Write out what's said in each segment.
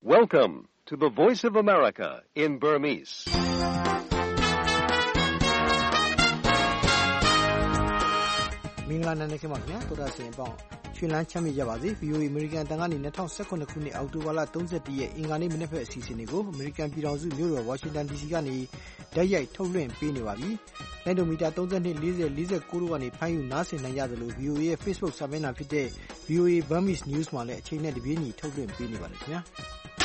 Welcome to the Voice of America in Burmese. ။မင်္ဂလာနံနက်ခင်းပါခင်ဗျာတော်တာစင်အပေါင်းရွှေလန်းချမ်းမြေကြပါစေ VOA American တန်ကနေ2019ခုနှစ်အောက်တိုဘာလ31ရက်အင်္ဂါနေ့မနေ့ဖက်အစီအစဉ်တွေကို American ပြည်ထောင်စုမြို့တော် Washington DC ကနေဓာတ်ရိုက်ထုတ်လွှင့်ပေးနေပါပြီ။လိုင်းဒိုမီတာ32 40 49တို့ကနေဖမ်းယူနားဆင်နိုင်ကြသလို VOA ရဲ့ Facebook စာမျက်နှာဖြစ်တဲ့ VOA Burmese News မှာလည်းအချိန်နဲ့တပြေးညီထုတ်လွှင့်ပေးနေပါတယ်ခင်ဗျာ။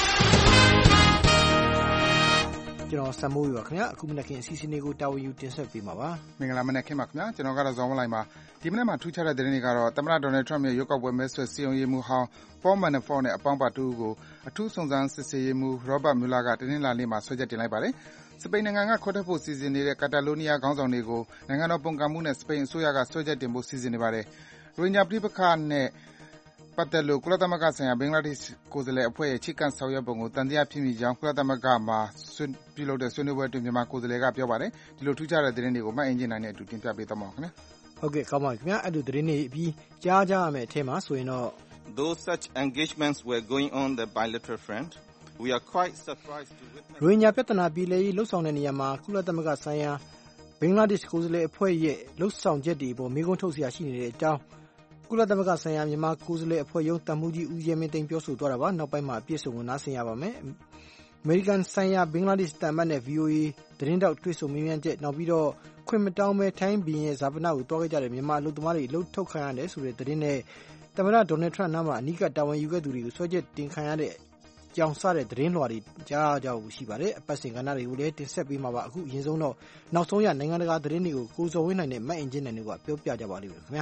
ကျွန်တော်စမိုးရပါခင်ဗျာအခုမနက်ခင်းအစီအစဉ်တွေကိုတာဝန်ယူတင်ဆက်ပေးမှာပါမင်္ဂလာမနက်ခင်းပါခင်ဗျာကျွန်တော်ကတော့ဇော်မလိုင်ပါဒီမနက်မှာထူးခြားတဲ့သတင်းတွေကတော့သမ္မတဒေါ်နယ်ထရမ့်ရဲ့ရွေးကောက်ပွဲမဲဆွယ်စည်းရုံးရေးမှူးဟောင်း Paul Manafort နဲ့အပေါင်းပါတူကိုအထူးစုံစမ်းစစ်ဆေးရေးမှူး Robert Mueller ကတင်းနှင်းလာနေ့မှာဆွဲချက်တင်လိုက်ပါတယ်စပိန်နိုင်ငံကခွဲထွက်ဖို့စီစဉ်နေတဲ့ကာတာလိုနီးယားခေါင်းဆောင်တွေကိုနိုင်ငံတော်ပုံကမှုနဲ့စပိန်အစိုးရကဆွဲချက်တင်ဖို့စီစဉ်နေပါတယ်ရိုဟင်ဂျာပြည်ပခါနဲ့ပတ်သက်လို့ကုလသမဂ္ဂဆိုင်ရာဘင်္ဂလားဒေ့ရှ်ကိုယ်စားလှယ်အဖွဲ့ရဲ့ချိကန့်ဆောင်ရွက်ပုံကိုတန်တရားဖြစ်မိကြောင်းကုလသမဂ္ဂမှာပြုလုပ်တဲ့ဆွေးနွေးပွဲအတွင်းမြန်မာကိုယ်စားလှယ်ကပြောပါတယ်ဒီလိုထူးခြားတဲ့သတင်းတွေကိုမှတ်အင်ဂျင်နိုင်နဲ့အတူတင်ပြပေးသွားမှာပါခင်ဗျာဟုတ်ကဲ့ကောင်းပါပြီခင်ဗျာအဲ့ဒီသတင်းတွေပြီးကြားကြရမယ်အထက်မှာဆိုရင်တော့ Though such engagements were going on the bilateral front we are quite surprised to witness ရိုဟင်ဂျာပြဿနာပြည်လဲရေးလှုပ်ဆောင်တဲ့နေရာမှာကုလသမဂ္ဂဆိုင်ရာဘင်္ဂလားဒေ့ရှ်ကိုယ်စားလှယ်အဖွဲ့ရဲ့လှုပ်ဆောင်ချက်တွေပေါ်မေးခွန်းထုတ်စရာရှိနေတဲ့အကြောင်းကုလသမဂ္ဂဆိုင်ရာမြန်မာကိုယ်စားလှယ်အဖွဲ့ရုံးတန်မှုကြီးဦးရဲမင်းသိန်းပြောဆိုသွားတာပါနောက်ပိုင်းမှာအပြည့်စုံကိုနားဆင်ရပါမယ်အမေရိကန်ဆိုင်ရာဘင်္ဂလားဒေ့ရှ်တန်မတ်နဲ့ VOA သတင်းတောက်တွေ့ဆုံမေးမြန်းချက်နောက်ပြီးတော့ခွင့်မတောင်းပဲထိုင်းဘီရင်ဇာပနာကိုတွားခဲ့ကြတဲ့မြန်မာအလုပ်သမားတွေအလုပ်ထုတ်ခံရတယ်ဆိုတဲ့သတင်းနဲ့သမ္မတဒေါ်နယ်ထရမ့်နားမှာအနီးကပ်တာဝန်ယူခဲ့သူတွေကိုဆွဲချက်တင်ခံရတဲ့ကြောင်စတဲ့သတင်းလွှာတွေကြားကြဖို့ရှိပါတယ်အပတ်စဉ်ကဏ္ဍတွေကိုလည်းတင်ဆက်ပေးမှာပါအခုအရင်ဆုံးတော့နောက်ဆုံးရနိုင်ငံတကာသတင်းတွေကိုကိုစော်ဝင်းနိုင်နဲ့မတ်အင်ဂျင်နိုင်တို့ကပြောပြကြပါလိမ့်မယ်ခင်ဗျာ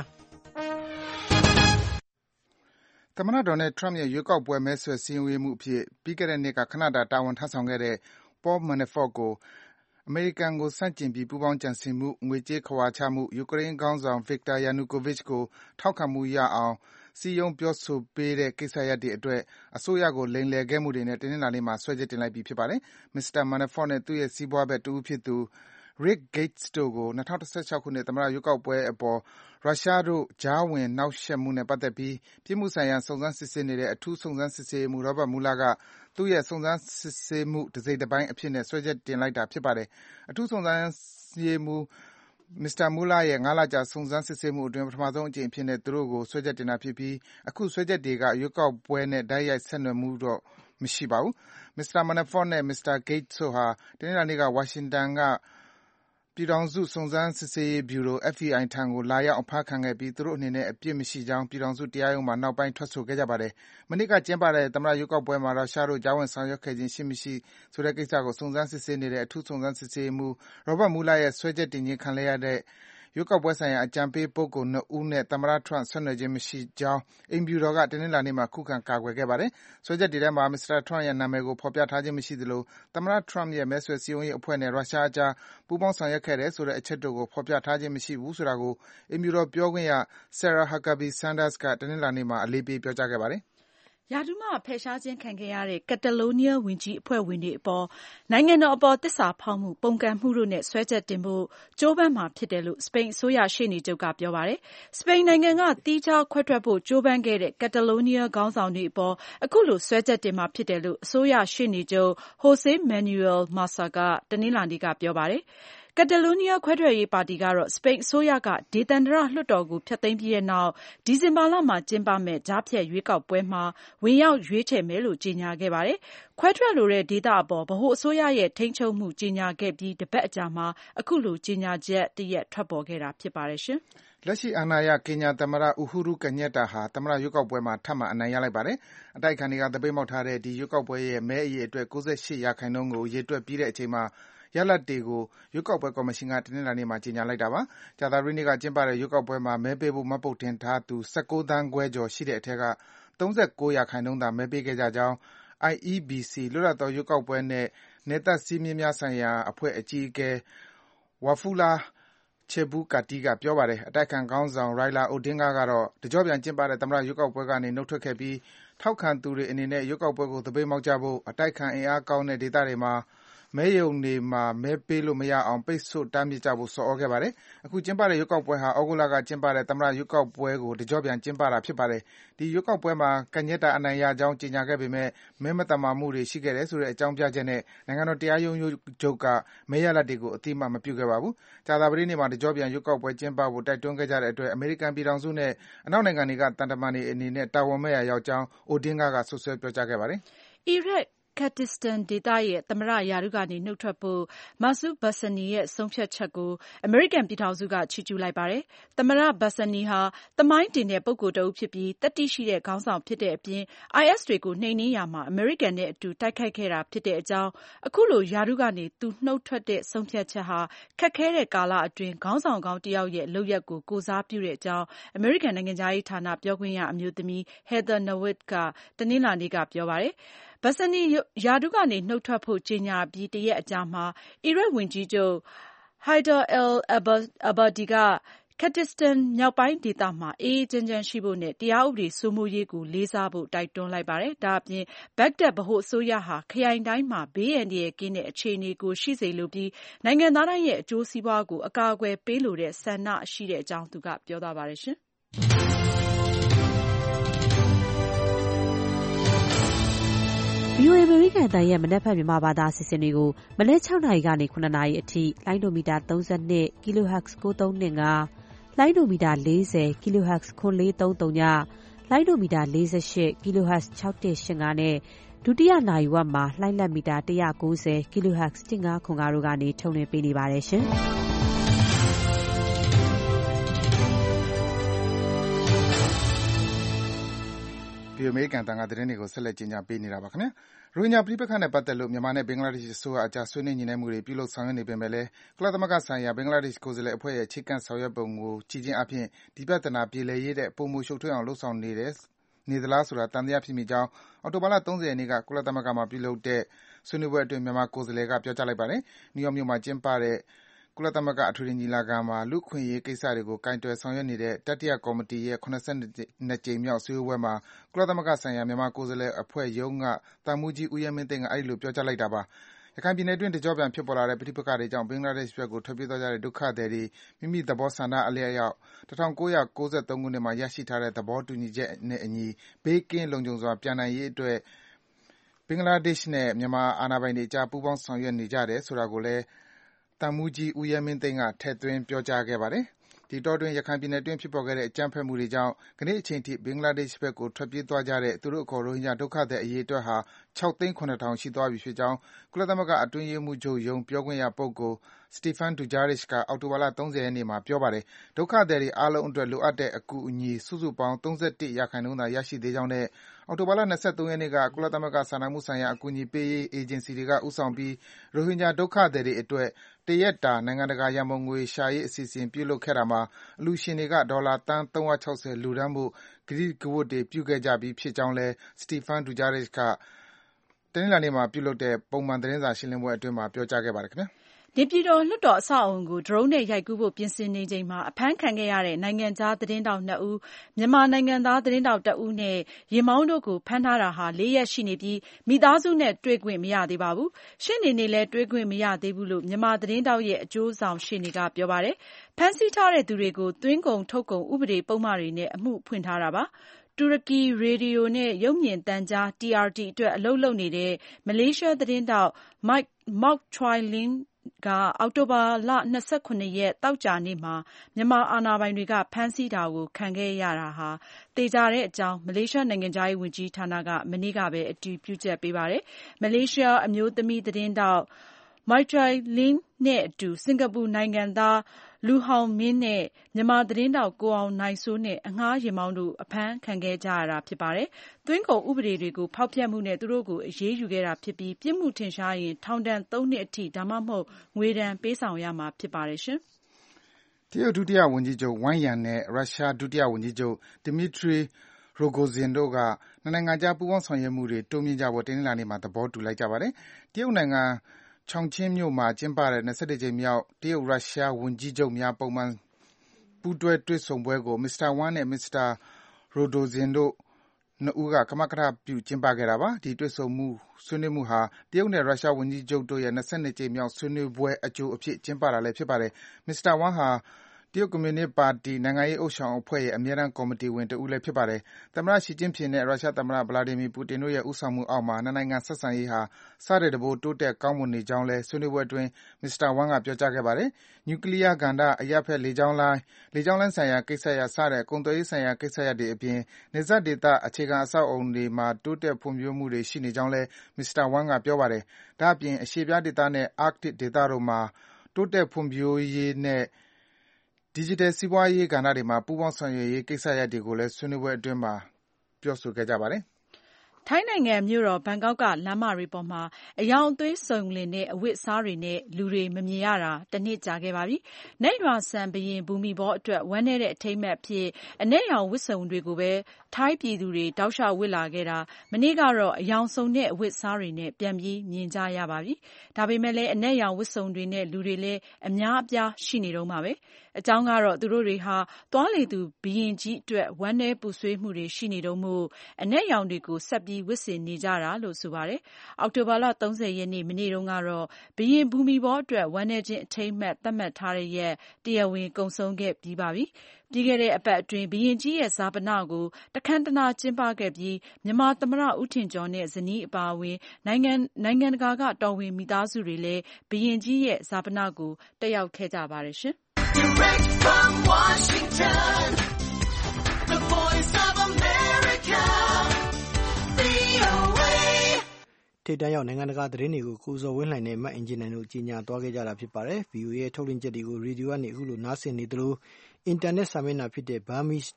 သမ္မတဒေါ်နယ်ထရမ့်ရဲ့ရွေးကောက်ပွဲမဲဆွယ်စည်းရုံးရေးမှူးအဖြစ်ပြီးခဲ့တဲ့နှစ်ကခဏတာဝန်ထမ်းဆောင်ခဲ့တဲ့ Paul Manafort ကိုအမေရိကန်ကိုဆန့်ကျင်ပြီးပူးပေါင်းကြံစည်မှုငွေကြေးခဝါချမှုယူကရိန်းခေါင်းဆောင် Viktor Yanukovych ကိုထောက်ခံမှုရအောင်စည်းရုံးပြောဆိုပေးတဲ့ကိစ္စရပ်တွေအတွက်အစိုးရကိုလိမ်လည်ခဲ့မှုတွေနဲ့တင်းနှင်းလာနေ့မှာဆွဲချက်တင်လိုက်ပြီးဖြစ်ပါတယ်။ Mr. Manafort နဲ့သူ့ရဲ့စီးပွားဘက်တဦးဖြစ်သူ Rick Gates တို့ကို2016ခုနှစ်သမ္မတရွေးကောက်ပွဲအပေါ်ရုရှားတို့ကြားဝင်နှောက်ယှက်မှုနဲ့ပတ်သက်ပြီးပြစ်မှုဆိုင်ရာစုံစမ်းစစ်ဆေးနေတဲ့အထူးစုံစမ်းစစ်ဆေးရေးမှူး Robert Mueller ကသူ့ရဲ့စုံစမ်းစစ်ဆေးမှုတစိတ်တပိုင်းအဖြစ်နဲ့ဆွဲချက်တင်လိုက်တာဖြစ်ပါတယ်။အထူးစုံစမ်းရေးမှူး Mr. Mueller ရဲ့9လကြာစုံစမ်းစစ်ဆေးမှုအတွင်းပထမဆုံးအကြိမ်အဖြစ်နဲ့သူတို့ကိုဆွဲချက်တင်တာဖြစ်ပြီးအခုဆွဲချက်တွေကရွေးကောက်ပွဲနဲ့တိုက်ရိုက်ဆက်နွယ်မှုတော့မရှိပါဘူး။ Mr. Manafort နဲ့ Mr. Gates တို့ဟာတနင်္လာနေ့ကဝါရှင်တန်ကပြည်ထောင်စုစုံစမ်းစစ်ဆေးရေးဗျူရို FBI ထံကိုလာရောက်အဖမ်းခံခဲ့ပြီးသူတို့အနေနဲ့အပြစ်မရှိကြောင်းပြည်ထောင်စုတရားရုံးမှာနောက်ပိုင်းထွက်ဆိုခဲ့ကြပါတယ်။မနေ့ကကျင်းပတဲ့သမ္မတရွေးကောက်ပွဲမှာရုရှားတို့ကြားဝင်ဆောင်ရွက်ခဲ့ခြင်းရှိမရှိဆိုတဲ့ကိစ္စကိုစုံစမ်းစစ်ဆေးနေတဲ့အထူးစုံစမ်းစစ်ဆေးရေးမှူး Robert Mueller ရဲ့ဆွဲချက်တင်ခြင်းခံလိုက်ရတဲ့ရွေးကောက်ပွဲဆိုင်ရာအကြံပေးပုဂ္ဂိုလ်2ဦးနဲ့သမ္မတထရမ့်ဆက်နွယ်ခြင်းမရှိကြောင်းအိမ်ဖြူတော်ကတနင်္လာနေ့မှာခုခံကာကွယ်ခဲ့ပါတယ်။ဆွဲချက်တွေထဲမှာ Mr. Trump ရဲ့နာမည်ကိုဖော်ပြထားခြင်းမရှိသလိုသမ္မတထရမ့်ရဲ့မဲဆွယ်စည်းရုံးရေးအဖွဲ့နဲ့ရုရှားအကြားပူးပေါင်းဆောင်ရွက်ခဲ့တယ်ဆိုတဲ့အချက်တို့ကိုဖော်ပြထားခြင်းမရှိဘူးဆိုတာကိုအိမ်ဖြူတော်ပြောခွင့်ရ Sarah Huckabee Sanders ကတနင်္လာနေ့မှာအလေးပေးပြောကြားခဲ့ပါတယ်။ရာထူးမှဖယ်ရှားခြင်းခံခဲ့ရတဲ့ကက်တလိုးနီးယားဝန်ကြီးအဖွဲ့ဝင်တွေအပေါ်နိုင်ငံတော်အပေါ်သစ္စာဖောက်မှုပုန်ကန်မှုတို့နဲ့စွဲချက်တင်ဖို့ကြိုးပမ်းမှာဖြစ်တယ်လို့စပိန်အစိုးရရှေ့နေချုပ်ကပြောပါတယ်။စပိန်နိုင်ငံကသီးခြားခွဲထွက်ဖို့ကြိုးပမ်းခဲ့တဲ့ကက်တလိုးနီးယားခေါင်းဆောင်တွေအပေါ်အခုလိုစွဲချက်တင်မှာဖြစ်တယ်လို့အစိုးရရှေ့နေချုပ် Jose Manuel Massa ကတနင်္လာနေ့ကပြောပါတယ်။ကက်တလိုးနီးယားခွဲထွက်ရေးပါတီကတော့စပိန်အစိုးရကဒေသန္တရလွှတ်တော်ကိုဖျက်သိမ်းပြီးတဲ့နောက်ဒီဇင်ဘာလမှာကျင်းပမယ့်ကြားဖြတ်ရွေးကောက်ပွဲမှာဝင်ရောက်ရွေးချယ်မယ်လို့ကြေညာခဲ့ပါတယ်။ခွဲထွက်လိုတဲ့ဒေသအပေါ်ဗဟိုအစိုးရရဲ့ထိန်းချုပ်မှုကြေညာခဲ့ပြီးတပတ်အကြာမှာအခုလိုကြေညာချက်တရပ်ထွက်ပေါ်ခဲ့တာဖြစ်ပါတယ်ရှင်။လက်ရှိအာဏာရကင်ညာသမ္မတ Uhuru Kenyatta ဟာသမ္မတရွေးကောက်ပွဲမှာထပ်မံအနိုင်ရလိုက်ပါတယ်။အတိုက်အခံတွေကသပိတ်မှောက်ထားတဲ့ဒီရွေးကောက်ပွဲရဲ့မဲအရေအတွက်98%ကိုရေတွက်ပြီးတဲ့အချိန်မှာရလဒ်တွေကိုရွေးကောက်ပွဲကော်မရှင်ကတနင်္လာနေ့မှာကြေညာလိုက်တာပါ။ကြာသပတေးနေ့ကကျင်းပတဲ့ရွေးကောက်ပွဲမှာမဲပေးဖို့မှတ်ပုံတင်ထားသူ19သန်းခွဲကျော်ရှိတဲ့အထက်က39%သာမဲပေးခဲ့ကြကြောင်း IEBC လွတ်လပ်သောရွေးကောက်ပွဲနဲ့နယ်စပ်စည်းမျဉ်းများဆိုင်ရာအဖွဲ့အကြီးအကဲ Wafula Chebukati ကပြောပါတယ်။အတိုက်အခံခေါင်းဆောင် Raila Odinga ကတော့တကျော့ပြန်ကျင်းပတဲ့သမ္မတရွေးကောက်ပွဲကနေနုတ်ထွက်ခဲ့ပြီးထောက်ခံသူတွေအနေနဲ့ရွေးကောက်ပွဲကိုသပိတ်မှောက်ကြဖို့အတိုက်အခံအင်အားကောင်းတဲ့ဒေသတွေမှာမဲရုံတွေမှာမဲပေးလို့မရအောင်ပိတ်ဆို့တားမြစ်ကြဖို့ဆော်ဩခဲ့ပါတယ်။အခုကျင်းပတဲ့ရွေးကောက်ပွဲဟာဩဂုတ်လကကျင်းပတဲ့သမ္မတရွေးကောက်ပွဲကိုတကျော့ပြန်ကျင်းပတာဖြစ်ပါတယ်။ဒီရွေးကောက်ပွဲမှာကညက်တာအနိုင်ရကြောင်းကြေညာခဲ့ပေမဲ့မဲမသမာမှုတွေရှိခဲ့တယ်ဆိုတဲ့အကြောင်းပြချက်နဲ့နိုင်ငံတော်တရားရုံးချုပ်ကမဲရလဒ်တွေကိုအတိအမှတ်မပြုခဲ့ပါဘူး။ကြာသပတေးနေ့မှာတကျော့ပြန်ရွေးကောက်ပွဲကျင်းပဖို့တိုက်တွန်းခဲ့ကြတဲ့အတွက်အမေရိကန်ပြည်ထောင်စုနဲ့အနောက်နိုင်ငံတွေကတန်တမန်တွေအနေနဲ့တာဝန်မဲ့ရာရောက်ကြောင်း Odinga ကဆွဆွဲပြောကြားခဲ့ပါတယ်။ အီရတ်Kurdistan ဒေသရဲ့သမ္မတရာထူးကနေနုတ်ထွက်ဖို့ Masoud Barzani ရဲ့ဆုံးဖြတ်ချက်ကိုအမေရိကန်ပြည်ထောင်စုကချီးကျူးလိုက်ပါတယ်။သမ္မတ Barzani ဟာသမိုင်းတင်တဲ့ပုဂ္ဂိုလ်တဦးဖြစ်ပြီးသတ္တိရှိတဲ့ခေါင်းဆောင်ဖြစ်တဲ့အပြင် IS တွေကိုနှိမ်နင်းရာမှာအမေရိကန်နဲ့အတူတိုက်ခိုက်ခဲ့တာဖြစ်တဲ့အကြောင်းအခုလိုရာထူးကနေသူနုတ်ထွက်တဲ့ဆုံးဖြတ်ချက်ဟာခက်ခဲတဲ့ကာလအတွင်းခေါင်းဆောင်ကောင်းတယောက်ရဲ့လုပ်ရပ်ကိုကိုယ်စားပြုတဲ့အကြောင်းအမေရိကန်နိုင်ငံခြားရေးဌာနပြောခွင့်ရအမျိုးသမီး Heather Nauert ကတနင်္လာနေ့ကပြောပါတယ်။ Barzani ရာထူးကနေနုတ်ထွက်ဖို့ကြေညာအပြီးတရက်အကြာမှာအီရတ်ဝန်ကြီးချုပ် Haider al-Abadi ကKurdistan မြောက်ပိုင်းဒေသမှာအေးအေးချမ်းချမ်းရှိဖို့နဲ့တရားဥပဒေစိုးမိုးရေးကိုလေးစားဖို့တိုက်တွန်းလိုက်ပါတယ်။ဒါအပြင် Baghdad ဗဟိုအစိုးရဟာခရိုင်တိုင်းမှာဘေးအန္တရာယ်ကင်းတဲ့အခြေအနေကိုရှိစေလိုပြီးနိုင်ငံသားတိုင်းရဲ့အကျိုးစီးပွားကိုအကာအကွယ်ပေးလိုတဲ့ဆန္ဒရှိတဲ့အကြောင်းသူကပြောသွားပါတယ်။ VOA အမေရိကန်အသံရဲ့မနက်ဖြန်မြန်မာဘာသာအစီအစဉ်တွေကိုမနက် 6 နာရီကနေ 9 နာရီအထိလိုင်းဒိုမီတာ 32 kHz 9325 လိုင်းဒိုမီတာ 40 kHz 9330 လိုင်းဒိုမီတာ 48 kHz 6185 နဲ့ဒုတိယနာရီဝက်မှာလိုင်းလက်မီတာ190 kHz 1505တို့ကနေထုတ်လွှင့်ပေးနေပါတယ်ရှင်။ဒီအမေရိကန်တန်ခါသတင်းတွေကိုဆက်လက်ကြီးညာပေးနေတာပါခင်ဗျာ။ရိုဟင်ဂျာပြည်ပခန့်နဲ့ပတ်သက်လို့မြန်မာနဲ့ဘင်္ဂလားဒေ့ရှ်အစိုးရအကြားဆွေးနွေးညှိနှိုင်းမှုတွေပြုလုပ်ဆောင်ရွက်နေပေမဲ့လည်းကုလသမဂ္ဂဆိုင်ရာဘင်္ဂလားဒေ့ရှ်ကိုယ်စားလှယ်အဖွဲ့ရဲ့ခြေကန့်ဆောင်ရွက်ပုံကိုကြည့်ခြင်းအပြင်ဒီပြဿနာပြေလည်ရေးတဲ့ပုံမှုရှုပ်ထွေးအောင်လုပ်ဆောင်နေသလားဆိုတာတန်တရားဖြစ်မိကြောင်းအောက်တိုဘာလ 30 ရက်နေ့ကကုလသမဂ္ဂမှာပြုလုပ်တဲ့ဆွေးနွေးပွဲအတွင်းမြန်မာကိုယ်စားလှယ်ကပြောကြားလိုက်ပါတယ်။နယူးယောက်မြို့မှာကျင်းပတဲ့ကုလသမဂ္ဂအထွေထွေညီလာခံမှာလူ့အခွင့်အရေးကိစ္စတွေကိုကိုင်တွယ်ဆောင်ရွက်နေတဲ့တတိယကော်မတီရဲ့ 72 ကြိမ်မြောက်စည်းဝေးပွဲမှာကုလသမဂ္ဂဆိုင်ရာမြန်မာကိုယ်စားလှယ်အဖွဲ့ရုံးကသံမှူးကြီးဦးရဲမင်းသိန်းကအဲဒီလိုပြောကြားလိုက်တာပါ။ရခိုင်ပြည်နယ်အတွင်းတကျော့ပြန်ဖြစ်ပေါ်လာတဲ့ပဋိပက္ခတွေကြောင့်ဘင်္ဂလားဒေ့ရှ်ဘက်ကိုထွက်ပြေးသွားကြတဲ့ဒုက္ခသည်တွေမိမိသဘောဆန္ဒအလျောက်1993ခုနှစ်မှာရရှိထားတဲ့သဘောတူညီချက်နဲ့အညီဘေးကင်းလုံခြုံစွာပြန်နိုင်ရေးအတွက်ဘင်္ဂလားဒေ့ရှ်နဲ့မြန်မာအာဏာပိုင်တွေအကြားပူးပေါင်းဆောင်ရွက်နေကြတယ်ဆိုတာကိုလည်းသံမှူးကြီးဦးရဲမင်းသိန်းကထည့်သွင်းပြောကြားခဲ့ပါတယ်။ဒီအတောအတွင်းရခိုင်ပြည်နယ်အတွင်းဖြစ်ပေါ်ခဲ့တဲ့အကြမ်းဖက်မှုတွေကြောင့်ကနေ့အချိန်ထိဘင်္ဂလားဒေ့ရှ်ဘက်ကိုထွက်ပြေးသွားကြတဲ့သူတို့အခေါ်ရိုဟင်ဂျာဒုက္ခသည်အရေအတွက်ဟာ 6,700,000 ရှိသွားပြီဖြစ်ကြောင်းကုလသမဂ္ဂအတွင်းရေးမှူးချုပ်ရုံးပြောခွင့်ရပုဂ္ဂိုလ် Stéphane Dujarric ကအောက်တိုဘာလ 30 ရက်နေ့မှာပြောပါတယ်။ဒုက္ခသည်တွေအားလုံးအတွက်လိုအပ်တဲ့အကူအညီစုစုပေါင်း 31% သာရရှိသေးကြောင်းနဲ့အောက်တိုဘာလ 23 ရက်နေ့ကကုလသမဂ္ဂစာနာမှုဆိုင်ရာအကူအညီပေးရေးအေဂျင်စီတွေကဦးဆောင်ပြီးရိုဟင်ဂျာဒုက္ခသည်တွေအတွက်တရက်တာနိုင်ငံတကာရန်ပုံငွေရှာရေးအစီအစဉ်ပြုလုပ်ခဲ့တာမှာအလှူရှင်တွေကဒေါ်လာသန်း 360 လှူဒါန်းဖို့ကတိကဝတ်တွေပြုခဲ့ကြပြီးဖြစ်ကြောင်းလည်း Stéphane Dujarric ကတနင်္လာနေ့မှာပြုလုပ်တဲ့ပုံမှန်သတင်းစာရှင်းလင်းပွဲအတွင်းပြောကြားခဲ့ပါတယ်ခင်ဗျာ။နေပြည်တော်လွှတ်တော်အဆောက်အအုံကိုဒရုန်းနဲ့ရိုက်ကူးဖို့ပြင်ဆင်နေချိန်မှာအဖမ်းခံခဲ့ရတဲ့နိုင်ငံခြားသတင်းထောက် 2 ဦးမြန်မာနိုင်ငံသားသတင်းထောက် 1 ဦးနဲ့ယာဉ်မောင်းတို့ကိုဖမ်းထားတာ4 ရက်ရှိနေပြီးမိသားစုနဲ့တွေ့ခွင့်မရသေးပါဘူး။ရှေ့နေနဲ့လည်းတွေ့ခွင့်မရသေးဘူးလို့မြန်မာသတင်းထောက်ရဲ့အကျိုးဆောင်ရှေ့နေကပြောပါတယ်။ဖမ်းဆီးထားတဲ့သူတွေကိုသွင်းကုန်ထုတ်ကုန်ဥပဒေပုဒ်မတွေနဲ့အမှုဖွင့်ထားတာပါ။တူရကီရေဒီယိုနဲ့ရုပ်မြင်သံကြား TRT အတွက်အလုပ်လုပ်နေတဲ့မလေးရှားသတင်းထောက် Mok Choy Lin ကအောက်တိုဘာလ 29 ရက်သောကြာနေ့မှာမြန်မာအာဏာပိုင်တွေကဖမ်းဆီးတာကိုခံခဲ့ရတာသေချာတဲ့အကြောင်းမလေးရှားနိုင်ငံခြားရေးဝန်ကြီးဌာနကမနေ့ကပဲအတည်ပြုချက်ပေးပါတယ်။မလေးရှားအမျိုးသမီးသတင်းထောက် Mok Choy Lin နဲ့အတူစင်္ကာပူနိုင်ငံသား Lu Hong Min နဲ့မြန်မာသတင်းထောက်ကိုအောင်နိုင်စိုးနဲ့အငှားယာဉ်မောင်းတို့အဖမ်းခံခဲ့ကြရတာဖြစ်ပါတယ်။သွင်းကုန်ဥပဒေတွေကိုဖောက်ဖျက်မှုနဲ့သူတို့ကိုအရေးယူခဲ့တာဖြစ်ပြီးပြစ်မှုထင်ရှားရင်ထောင်ဒဏ် 3 နှစ်အထိဒါမှမဟုတ်ငွေဒဏ်ပေးဆောင်ရမှာဖြစ်ပါတယ်။တရုတ်ဒုတိယဝန်ကြီးချုပ်ဝမ်ယန်နဲ့ရုရှားဒုတိယဝန်ကြီးချုပ် Dmitry Rogozin တို့ကနှစ်နိုင်ငံကြားပူးပေါင်းဆောင်ရွက်မှုတွေတိုးမြှင့်ကြဖို့တနင်္လာနေ့မှာသဘောတူလိုက်ကြပါတယ်။တရုတ်နိုင်ငံChongqing မြို့မှာကျင်းပတဲ့ 21 ကြိမ်မြောက်တရုတ်-ရုရှားဝန်ကြီးချုပ်များပုံမှန်ပူးတွဲတွေ့ဆုံပွဲကို Mr. Wang နဲ့ Mr. Rogozin တို့နှစ်ဦးကကမကထပြုကျင်းပခဲ့တာပါ။ဒီတွေ့ဆုံဆွေးနွေးမှုဟာတရုတ်နဲ့ရုရှားဝန်ကြီးချုပ်တို့ရဲ့22ကြိမ်မြောက်ဆွေးနွေးပွဲအကြိုအဖြစ်ကျင်းပတာလည်းဖြစ်ပါတယ်။ မစ္စတာဝမ်ဟာတရုတ်ကွန်မြူနစ်ပါတီနိုင်ငံရေးဥသျှောင်အဖွဲ့ရဲ့အမြဲတမ်းကော်မတီဝင်တဦးလည်းဖြစ်ပါတယ်။သမ္မတရှီကျင့်ဖျင်နဲ့ရုရှားသမ္မတ ဗလာဒီမီပူတင်တို့ရဲ့ဦးဆောင်မှုအောက်မှာနှစ်နိုင်ငံဆက်ဆံရေးဟာဆထက်တပိုးတိုးတက်ကောင်းမွန်နေကြောင်းလည်းဆွေးနွေးပွဲအတွင်းမစ္စတာဝမ်ကပြောကြားခဲ့ပါတယ်။နျူကလီးယားကဏ္ဍ၊အရပ်ဘက်လေကြောင်းလိုင်းဆိုင်ရာကိစ္စရပ်စတဲ့ကုန်သွယ်ရေးဆိုင်ရာကိစ္စရပ်တွေအပြင်နယ်စပ်ဒေသအခြေခံအဆောက်အအုံတွေမှာတိုးတက်ဖွံ့ဖြိုးမှုတွေရှိနေကြောင်းလည်းမစ္စတာဝမ်ကပြောပါတယ်။ဒါ့အပြင်အရှေ့ဖျားဒေသနဲ့အာကတစ်ဒေသတို့မှာတိုးတက်ဖွံ့ဖြိုးရေးနဲ့ဒီဂျစ်တယ်စီးပွားရေးကဏ္ဍတွေမှာပူးပေါင်းဆောင်ရွက်ရေးကိစ္စရပ်တွေကိုလည်းဆွေးနွေးပွဲအတွင်းပြောဆိုခဲ့ကြပါတယ်။ထိုင်းနိုင်ငံမြို့တော်ဘန်ကောက်ကလမ်းမတွေပေါ်မှာအယောင်အသွေးစုံလင်တဲ့အဝတ်အစားတွေနဲ့လူတွေမမြင်ရတာတနှစ်ကြာခဲ့ပါပြီ။နတ်ရွာစံဘုရင်ဘူမိဘောအတွက်ဝမ်းနည်းတဲ့အထိမ်းအမှတ်အဖြစ်အနက်ရောင်ဝတ်စုံတွေကိုပဲထိုင်းပြည်သူတွေတောက်လျှောက်ဝတ်လာခဲ့တာမနေ့ကတော့အယောင်စုံတဲ့အဝတ်အစားတွေနဲ့ပြန်ပြီးမြင်ကြရပါပြီ။ဒါပေမဲ့လည်းအနက်ရောင်ဝတ်စုံတွေနဲ့လူတွေလည်းအများအပြားရှိနေတုန်းပါပဲ။အကြောင်းကတော့သူတို့တွေဟာသွားလေသူဘုရင်ကြီးအတွက်ဝမ်းနည်းပူဆွေးမှုတွေရှိနေတုန်းမို့အနက်ရောင်တွေကိုဆက်ပြီးဝတ်ဆင်နေကြတာလို့ဆိုပါတယ်။အောက်တိုဘာလ30ရက်နေ့မနေ့တုန်းကတော့ဘုရင်ဘူမိဘောအတွက်ဝမ်းနည်းခြင်းအထိမ်းအမှတ်သတ်မှတ်ထားတဲ့ရက်တရားဝင်ကုန်ဆုံးခဲ့ပြီးပါပြီ။ပြီးခဲ့တဲ့အပတ်အတွင်းဘုရင်ကြီးရဲ့ဈာပနကိုတခမ်းတနားကျင်းပခဲ့ပြီးမြန်မာသမ္မတဦးထင်ကျော်နဲ့ဇနီးအပါအဝင်နိုင်ငံတကာကတော်ဝင်မိသားစုတွေလည်းဘုရင်ကြီးရဲ့ဈာပနကိုတက်ရောက်ခဲ့ကြပါတယ်ရှင်။ Direct from Washington, the voice of America, VOA. ထိပ်တန်းရောက်နိုင်ငံတကာသတင်းတွေကိုကိုဇော်ဝင်းလှိုင်နဲ့မအင်ဂျင်နိုင်တို့ကြီးညာသွားခဲ့ကြတာဖြစ်ပါတယ်။ VOA ရဲ့ထုတ်လွှင့်ချက်တွေကိုရေဒီယိုကနေအခုလိုနားဆင်နေသလိုအင်တာနက်စာမျက်နှာဖြစ်တဲ့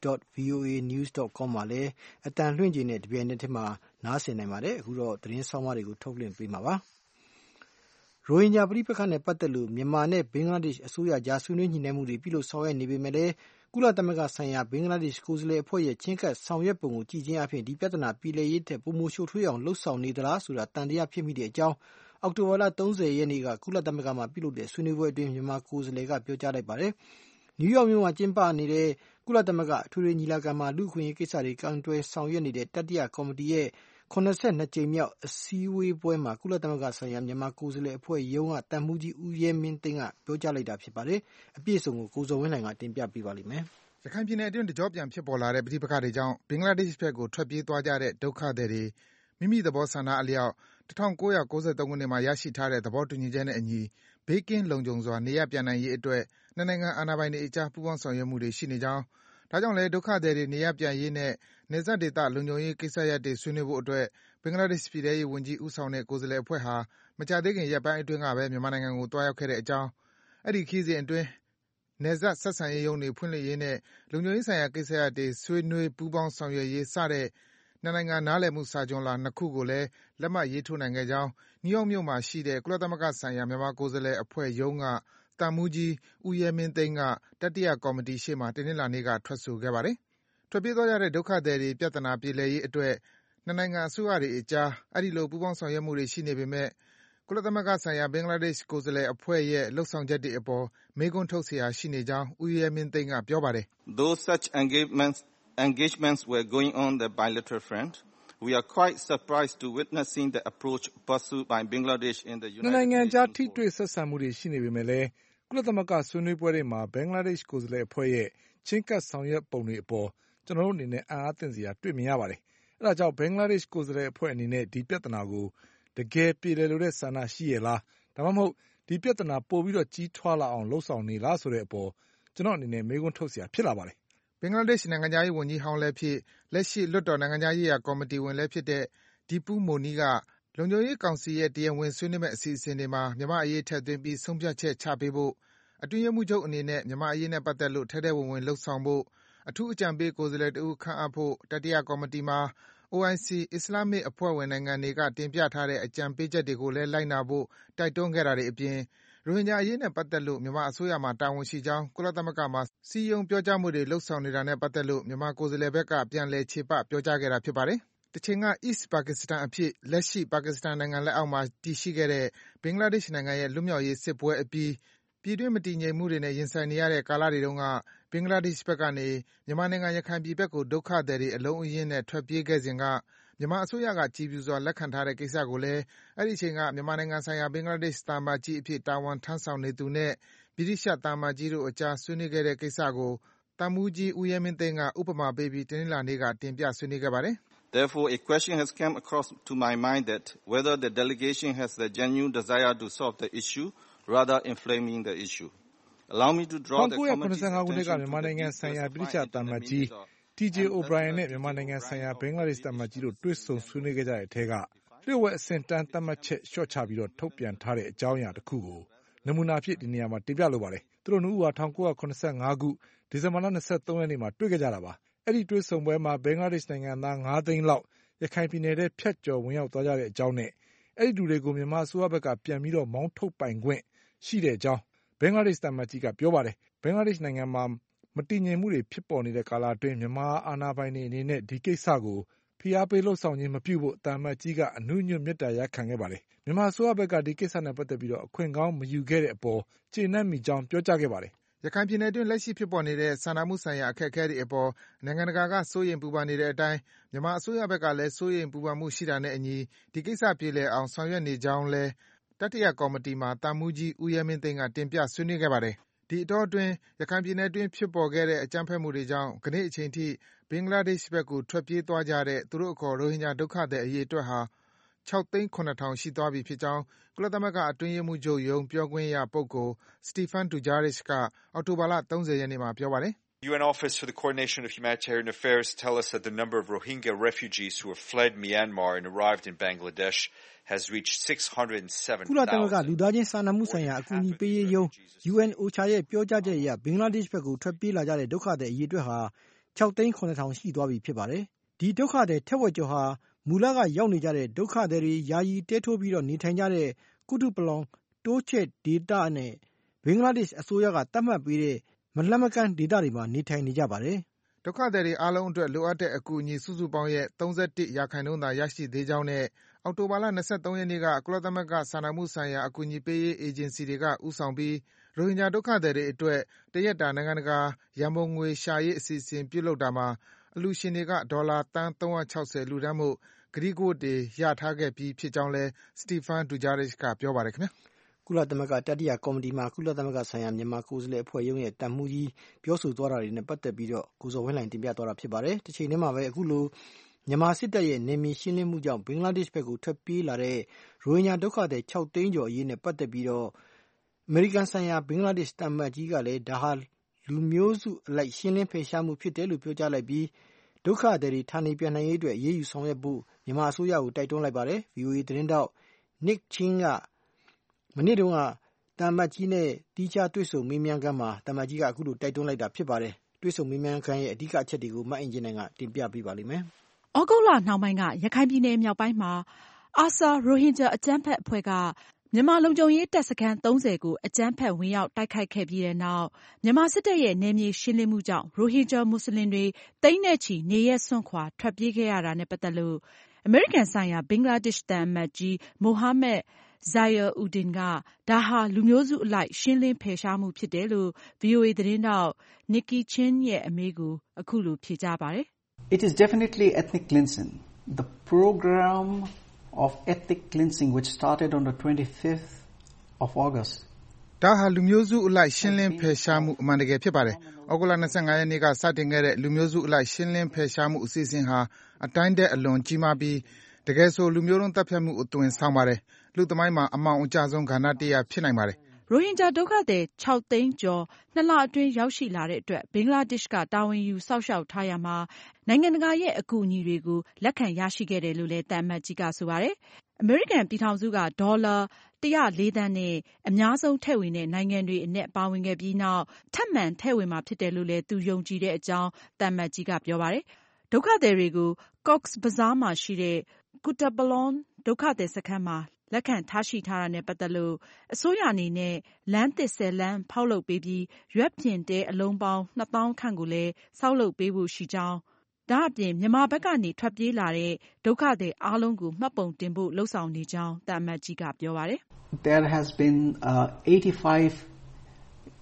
burmese.voanews.com မှာလည်းအတန်လွှင့်ချိန်နဲ့တပြိုင်နက်တည်းမှာနားဆင်နိုင်ပါတယ်။အခုတော့သတင်းဆောင်မတွေကိုထုတ်လွှင့်ပေးမှာပါ။ရိုဟင်ဂျာပဋိပက္ခနဲ့ပတ်သက်လို့မြန်မာနဲ့ဘင်္ဂလားဒေ့ရှ်အစိုးရကြားဆွေးနွေးညှိနှိုင်းမှုတွေပြုလုပ်ဆောင်ရွက်နေပေမဲ့လည်းကုလသမဂ္ဂဆိုင်ရာဘင်္ဂလားဒေ့ရှ်ကိုယ်စားလှယ်အဖွဲ့ရဲ့ချဉ်းကပ်ဆောင်ရွက်ပုံကိုကြည့်ခြင်းအပြင်ဒီပြဿနာပြေလည်ရေးထက်ပိုမိုရှုပ်ထွေးအောင်လှုပ်ဆောင်နေသလားဆိုတာတန်တရားဖြစ်မိတဲ့အကြောင်းအောက်တိုဘာလ30ရက်နေ့ကကုလသမဂ္ဂမှာပြုလုပ်တဲ့ဆွေးနွေးပွဲအတွင်းမြန်မာကိုယ်စားလှယ်ကပြောကြားလိုက်ပါတယ်။နယူးယောက်မြို့မှာကျင်းပနေတဲ့ကုလသမဂ္ဂအထွေထွေညီလာခံမှာလူ့အခွင့်အရေးကိစ္စတွေကိုင်တွယ်ဆောင်ရွက်နေတဲ့တတိယကော်မတီရဲ့82ကြိမ်မြောက်အစည်းအဝေးပွဲမှာကုလသမဂ္ဂဆိုင်ရာမြန်မာကိုယ်စားလှယ်အဖွဲ့ရုံးကတန်မှူးကြီးဦးရဲမင်းသိန်းကပြောကြားလိုက်တာဖြစ်ပါတယ်။အပြည့်အစုံကိုကိုဇော်ဝင်းလှိုင်ကတင်ပြပေးပါလိမ့်မယ်။ရခိုင်ပြည်နယ်အတွင်းတကြော့ပြန်ဖြစ်ပေါ်လာတဲ့ပဋိပက္ခတွေကြောင့်ဘင်္ဂလားဒေ့ရှ်ဘက်ကိုထွက်ပြေးသွားကြတဲ့ဒုက္ခသည်တွေမိမိသဘောဆန္ဒအလျောက်1993ခုနှစ်မှာရရှိထားတဲ့သဘောတူညီချက်နဲ့အညီဘေးကင်းလုံခြုံစွာနေရပ်ပြန်နိုင်ရေးအတွက်နှစ်နိုင်ငံအာဏာပိုင်တွေအကြားပူးပေါင်းဆောင်ရွက်မှုတွေရှိနေကြောင်းဒါကြောင့်လည်းဒုက္ခသည်တွေနေရပ်ပြန်ရေးနဲ့နယ်စပ်ဒေသလုံခြုံရေးကိစ္စရပ်တွေဆွေးနွေးဖို့အတွက်ဘင်္ဂလားဒေ့ရှ်ပြည်ထဲရေးဝန်ကြီးဦးဆောင်တဲ့ကိုယ်စားလှယ်အဖွဲ့ဟာမကြာသေးခင်ရက်ပိုင်းအတွင်းကပဲမြန်မာနိုင်ငံကိုသွားရောက်ခဲ့တဲ့အကြောင်းအဲဒီခရီးစဉ်အတွင်းနယ်စပ်ဆက်ဆံရေးရုံးတွေဖွင့်လှစ်ရေးနဲ့လုံခြုံရေးဆိုင်ရာကိစ္စရပ်တွေဆွေးနွေးပူးပေါင်းဆောင်ရွက်ရေးစတဲ့နှစ်နိုင်ငံနားလည်မှုစာချွန်လွှာ2ခုကိုလည်းလက်မှတ်ရေးထိုးနိုင်ခဲ့ကြောင်းနယူးယောက်မြို့မှာရှိတဲ့ကုလသမဂ္ဂဆိုင်ရာမြန်မာကိုယ်စားလှယ်အဖွဲ့ရုံးကတန်မှူးကြီးဦးရဲမင်းသိန်းကတတိယကော်မတီရှေ့မှာတနင်္လာနေ့ကထွက်ဆိုခဲ့ပါတယ်။ထွက်ပြေးသွားကြတဲ့ဒုက္ခသည်တွေပြဿနာပြေလည်ရေးအတွက်နှစ်နိုင်ငံအစိုးရတွေအကြားအဲဒီလိုပူးပေါင်းဆောင်ရွက်မှုတွေရှိနေပေမဲ့ကုလသမဂ္ဂဆိုင်ရာဘင်္ဂလားဒေ့ရှ်ကိုယ်စားလှယ်အဖွဲ့ရဲ့လုပ်ဆောင်ချက်တွေအပေါ်မေးခွန်းထုတ်စရာရှိနေကြောင်းဦးရဲမင်းသိန်းကပြောပါတယ်။ Though such engagements were going on the bilateral front, we are quite surprised to witnessing the approach pursued by Bangladesh in the United Nations. နိုင်ငံကြားထိတွေ့ဆက်ဆံမှုတွေရှိနေပေမဲ့လည်းကုလသမဂ္ဂဆွေးနွေးပွဲတွေမှာဘင်္ဂလားဒေ့ရှ်ကိုယ်စားလှယ်အဖွဲ့ရဲ့ချဉ်းကပ်ဆောင်ရွက်ပုံတွေအပေါ်ကျွန်တော်တို့အနေနဲ့အားသင့်စရာတွေ့မြင်ရပါတယ်။အဲဒါကြောင့်ဘင်္ဂလားဒေ့ရှ်ကိုယ်စားလှယ်အဖွဲ့အနေနဲ့ဒီပြဿနာကိုတကယ်ပြေလည်လိုတဲ့ဆန္ဒရှိရဲ့လားဒါမှမဟုတ်ဒီပြဿနာပိုပြီးကြီးထွားလာအောင်လှုံ့ဆော်နေလားဆိုတဲ့အပေါ်ကျွန်တော်အနေနဲ့မေးခွန်းထုတ်စရာဖြစ်လာပါတယ်။ဘင်္ဂလားဒေ့ရှ်နိုင်ငံခြားရေးဝန်ကြီးဟောင်းလည်းဖြစ်လက်ရှိလွှတ်တော်နိုင်ငံခြားရေးရာကော်မတီဝင်လည်းဖြစ်တဲ့ဒီပူးမိုနီကလုံခြုံရေးကောင်စီရဲ့တရားဝင်ဆွေးနွေးမယ့်အစီအစဉ်တွေမှာမြန်မာ့အရေးထည့်သွင်းပြီးဆုံးဖြတ်ချက်ချပေးဖို့အတွင်းရေးမှူးချုပ်အနေနဲ့မြန်မာ့အရေးနဲ့ပတ်သက်လို့ထဲထဲဝင်ဝင်လုပ်ဆောင်ဖို့အထူးအကြံပေးကိုယ်စားလှယ်တဦးခန့်အပ်ဖို့တတိယကော်မတီမှာ OIC အစ္စလာမ်မစ်အဖွဲ့ဝင်နိုင်ငံတွေကတင်ပြထားတဲ့အကြံပေးချက်တွေကိုလည်းလိုက်နာဖို့တိုက်တွန်းခဲ့တာတွေအပြင်ရိုဟင်ဂျာအရေးနဲ့ပတ်သက်လို့မြန်မာအစိုးရမှာတာဝန်ရှိကြောင်းကုလသမဂ္ဂမှာစည်းရုံးပြောကြားမှုတွေလုပ်ဆောင်နေတာနဲ့ပတ်သက်လို့မြန်မာကိုယ်စားလှယ်ဘက်ကပြန်လည်ချေပပြောကြားခဲ့တာဖြစ်ပါတယ်။တချိန်က East Pakistan အဖြစ်လက်ရှိပါကစ္စတန်နိုင်ငံလက်အောက်မှာတည်ရှိခဲ့တဲ့ဘင်္ဂလားဒေ့ရှ်နိုင်ငံရဲ့လွတ်မြောက်ရေးစစ်ပွဲအပြီးပြည်တွင်းမတည်ငြိမ်မှုတွေနဲ့ရင်ဆိုင်နေရတဲ့ကာလတွေတုန်းကဘင်္ဂလားဒေ့ရှ်ဘက်ကနေမြန်မာနိုင်ငံရခိုင်ပြည်ဘက်ကိုဒုက္ခသည်တွေအလုံးအရင်းနဲ့ထွက်ပြေးခဲ့စဉ်ကမြန်မာအစိုးရကကြည်ဖြူစွာလက်ခံထားတဲ့ကိစ္စကိုလည်းအဲဒီအချိန်ကမြန်မာနိုင်ငံဆိုင်ရာဘင်္ဂလားဒေ့ရှ်သံအမတ်ကြီးအဖြစ်တာဝန်ထမ်းဆောင်နေသူနဲ့ဗြိတိသျှသံအမတ်ကြီးတို့အကြားဆွေးနွေးခဲ့တဲ့ကိစ္စကိုသံမှူးကြီးဦးရဲမင်းသိန်းကဥပမာပေးပြီးတနင်္လာနေ့ကတင်ပြဆွေးနွေးခဲ့ပါတယ်။ Therefore, a question has come across to my mind that whether the delegation has the genuine desire to solve the issue, rather inflaming the issue. Allow me to draw the committee's attention to the possibility TJ O'Brien နဲ့မြန်မာနိုင်ငံဆိုင်ရာဘင်္ဂလားဒေ့ရှ်သံအမတ်ကြီးတို့တွေ့ဆုံဆွေးနွေးခဲ့ကြတဲ့အထက်ကလျှို့ဝှက်အဆင့်တန်းသတ်မှတ်ချက်လျှော့ချပြီးထုတ်ပြန်ထားတဲ့အကြောင်းအရာတစ်ခုကိုနမူနာအဖြစ်ဒီနေရာမှာတင်ပြလိုပါတယ်။သူတို့နှစ်ဦးဟာ1985ခုဒီဇင်ဘာလ23ရက်နေ့မှာတွေ့ခဲ့ကြတာပါ။အဲ့ဒီတွေ့ဆုံပွဲမှာဘင်္ဂလားဒေ့ရှ်နိုင်ငံသား9သိန်းလောက်ရခိုင်ပြည်နယ်ထဲဖြတ်ကျော်ဝင်ရောက်သွားကြတဲ့အကြောင်းနဲ့အဲ့ဒီလူတွေကိုမြန်မာအစိုးရဘက်ကပြန်ပြီးမောင်းထုတ်ပိုင်ခွင့်ရှိတဲ့အကြောင်းဘင်္ဂလားဒေ့ရှ်သံအမတ်ကြီးကပြောပါတယ်။ဘင်္ဂလားဒေ့ရှ်နိုင်ငံမှာမတည်ငြိမ်မှုတွေဖြစ်ပေါ်နေတဲ့ကာလအတွင်းမြန်မာအာဏာပိုင်တွေအနေနဲ့ဒီကိစ္စကိုဖိအားပေးလှုပ်ဆောင်ခြင်းမပြုဖို့သံအမတ်ကြီးကအနုညွတ်မေတ္တာရပ်ခံခဲ့ပါတယ်။မြန်မာအစိုးရဘက်ကဒီကိစ္စနဲ့ပတ်သက်ပြီးအခွင့်ကောင်းမယူခဲ့တဲ့အပေါ်ကျေနပ်မိကြောင်းပြောကြားခဲ့ပါတယ်။ရခိုင်ပြည်နယ်အတွင်းလက်ရှိဖြစ်ပေါ်နေတဲ့စာနာမှုဆိုင်ရာအခက်အခဲတွေအပေါ်နိုင်ငံတကာကစိုးရိမ်ပူပန်နေတဲ့အတိုင်းမြန်မာအစိုးရဘက်ကလည်းစိုးရိမ်ပူပန်မှုရှိတာနဲ့အညီဒီကိစ္စပြေလည်အောင်ဆောင်ရွက်နေကြောင်းလည်းတတိယကော်မတီမှာသံမှူးကြီးဦးရဲမင်းသိန်းကတင်ပြဆွေးနွေးခဲ့ပါတယ်။ဒီအတောအတွင်းရခိုင်ပြည်နယ်အတွင်းဖြစ်ပေါ်ခဲ့တဲ့အကြမ်းဖက်မှုတွေကြောင့်ကနေ့အချိန်ထိဘင်္ဂလားဒေ့ရှ်ဘက်ကိုထွက်ပြေးသွားကြတဲ့သူတို့အခေါ်ရိုဟင်ဂျာဒုက္ခသည်အရေအတွက်ဟာ6,700,000ရှိသွားပြီဖြစ်ကြောင်းကုလသမဂ္ဂအတွင်းရေးမှူးချုပ်ရုံးပြောခွင့်ရပုဂ္ဂိုလ် Stéphane Dujarric ကအောက်တိုဘာလ30ရက်နေ့မှာပြောပါတယ်။ UN Office for the Coordination of Humanitarian Affairs tell us that the number of Rohingya refugees who have fled Myanmar and arrived in Bangladesh has reached 607,000. ကုလသမဂ္ဂလူသားချင်းစာနာမှုဆိုင်ရာအကူအညီပေးရေးရုံး UNOCHA ရဲ့ပြောကြားချက်အရဘင်္ဂလားဒေ့ရှ်ဘက်ကိုထွက်ပြေးလာကြတဲ့ဒုက္ခသည်အရေအတွက်ဟာ6,700,000ရှိသွားပြီဖြစ်ပါတယ်။ဒီဒုက္ခသည်ထက်ဝက်ကျော်ဟာမူလကရောက်နေကြတဲ့ဒုက္ခသည်တွေယာယီတဲထိုးပြီးနေထိုင်ကြတဲ့ကုတုပလောင်တိုးချဲ့ဒေသနဲ့ဘင်္ဂလားဒေ့ရှ်အစိုးရကသတ်မှတ်ပေးတဲ့မလှမ်းမကမ်းဒေသတွေမှာနေထိုင်နေကြပါတယ်။ဒုက္ခသည်တွေအားလုံးအတွက်လိုအပ်တဲ့အကူအညီစုစုပေါင်းရဲ့31%သာရရှိသေးကြောင်းနဲ့အောက်တိုဘာလ23ရက်နေ့ကကုလသမဂ္ဂစာနာမှုဆိုင်ရာအကူအညီပေးရေးအေဂျင်စီတွေကဦးဆောင်ပြီးရိုဟင်ဂျာဒုက္ခသည်တွေအတွက်တရက်တာနိုင်ငံတကာရန်ပုံငွေရှာရေးအစီအစဉ်ပြုလုပ်တာမှာအလှူရှင်တွေကဒေါ်လာသန်း360လှူဒါန်းဖို့ကတိကဝတ်တွေရထားခဲ့ပြီးဖြစ်ကြောင်းလည်း Stéphane Dujarric ကပြောပါတယ်ခင်ဗျာ။ကုလသမဂ္ဂတတိယကော်မတီမှာကုလသမဂ္ဂဆိုင်ရာမြန်မာကိုယ်စားလှယ်အဖွဲ့ရုံးရဲ့တန်မှုကြီးပြောဆိုသွားတာတွေနဲ့ပတ်သက်ပြီးကိုဇော်ဝင်းလှိုင်တင်ပြသွားတာဖြစ်ပါတယ်။တစ်ချိန်တည်းမှာပဲအခုလိုမြန်မာစစ်တပ်ရဲ့နယ်မြေရှင်းလင်းမှုကြောင့်ဘင်္ဂလားဒေ့ရှ်ဘက်ကိုထွက်ပြေးလာတဲ့ရိုဟင်ဂျာဒုက္ခသည်6သိန်းကျော်အရေးနဲ့ပတ်သက်ပြီးအမေရိကန်ဆိုင်ရာဘင်္ဂလားဒေ့ရှ်တမန်ကြီးကလည်းဒါဟာလူမျိုးစုအလိုက်ရှင်းလင်းဖယ်ရှားမှုဖြစ်တယ်လို့ပြောကြားလိုက်ပြီးဒုက္ခသည်တွေဌာနေပြန်နိုင်ရေးအတွက်အရေးယူဆောင်ရွက်ဖို့မြန်မာအစိုးရကိုတိုက်တွန်းလိုက်ပါတယ်။ VOA သတင်းတောက် Nick Chin ကမနေ့တုန်းကတမန်ကြီးနဲ့တီးခြားတွေ့ဆုံမေးမြန်းခန်းမှာတမန်ကြီးကအခုလိုတိုက်တွန်းလိုက်တာဖြစ်ပါတယ်။တွေ့ဆုံမေးမြန်းခန်းရဲ့အဓိကအချက်တွေကိုမအင်ဂျင်နိုင်ကတင်ပြပေးပါလိမ့်မယ်။ဩဂုတ်လနှောင်းပိုင်းကရခိုင်ပြည်နယ်မြောက်ပိုင်းမှာARSA ရိုဟင်ဂျာအကြမ်းဖက်အဖွဲ့ကမြန်မာလုံခြုံရေးတပ်စခန်း30ကိုအကြမ်းဖက်ဝင်ရောက်တိုက်ခိုက်ခဲ့ပြီးတဲ့နောက်မြန်မာစစ်တပ်ရဲ့နယ်မြေရှင်းလင်းမှုကြောင့်ရိုဟင်ဂျာမွတ်စလင်တွေသိန်းနဲ့ချီနေရပ်စွန့်ခွာထွက်ပြေးခဲ့ရတာနဲ့ပတ်သက်လို့အမေရိကန်ဆိုင်ရာဘင်္ဂလားဒေ့ရှ်သံအမတ်ကြီး Mohammed Zahir Uddin ကဒါဟာလူမျိုးစုအလိုက်ရှင်းလင်းဖယ်ရှားမှုဖြစ်တယ်လို့ VOA သတင်းထောက် Nicky Chin ရဲ့အမေးကိုအခုလိုဖြေကြားပါတယ်။ It is definitely ethnic cleansing. The program of ethnic cleansing which started on the 25th of August. ဒါဟာလူမျိုးစုအလိုက်ရှင်းလင်းဖယ်ရှားမှုအမှန်တကယ်ဖြစ်ပါတယ်။ဩဂုတ်လ25ရက်နေ့ကစတင်ခဲ့တဲ့လူမျိုးစုအလိုက်ရှင်းလင်းဖယ်ရှားမှုအစီအစဉ်ဟာအတိုင်းတဲ့အလွန်ကြီးမားပြီးတကယ်ဆိုလူမျိုးတုံးတပ်ဖြတ်မှုအသွင်ဆောင်ပါတယ်။လူသမိုင်းမှာအမောင်အကျဆုံးကဏ္ဍတစ်ရပ်ဖြစ်နိုင်ပါတယ်။ရိုဟင်ဂျာဒုက္ခသည်6သိန်းကျော်2လအတွင်းရောက်ရှိလာတဲ့အတွက်ဘင်္ဂလားဒေ့ရှ်ကတာဝန်ယူစောင့်ရှောက်ထားရာမှာနိုင်ငံတကာရဲ့အကူအညီတွေကိုလက်ခံရရှိခဲ့တယ်လို့လည်းတန်အမတ်ကြီးကဆိုပါတယ်။အမေရိကန်ပြည်ထောင်စုကဒေါ်လာ104သန်းနဲ့အများဆုံးထည့်ဝင်တဲ့နိုင်ငံတွေအနက်ပါဝင်ခဲ့ပြီးနောက်ထပ်မံထည့်ဝင်မှာဖြစ်တယ်လို့လည်းသူယုံကြည်တဲ့အကြောင်းတန်အမတ်ကြီးကပြောပါတယ်။ဒုက္ခသည်တွေကို Cox's Bazar မှာရှိတဲ့ Kutupalong ဒုက္ခသည်စခန်းမှာလက်ခံထားရှိထားတာနဲ့ပတ်သက်လို့အစိုးရအနေနဲ့လမ်းသစ်10လမ်းဖောက်လုပ်ပေးပြီးရွက်ဖျင်တဲအလုံးပေါင်း2000ခန့်ကိုလည်းဆောက်လုပ်ပေးဖို့ရှိကြောင်းဒါအပြင်မြန်မာဘက်ကနေထွက်ပြေးလာတဲ့ဒုက္ခသည်အားလုံးကိုမှတ်ပုံတင်ဖို့လှုံ့ဆော်နေကြောင်းတန်အမတ်ကြီးကပြောပါတယ်။ There has been 85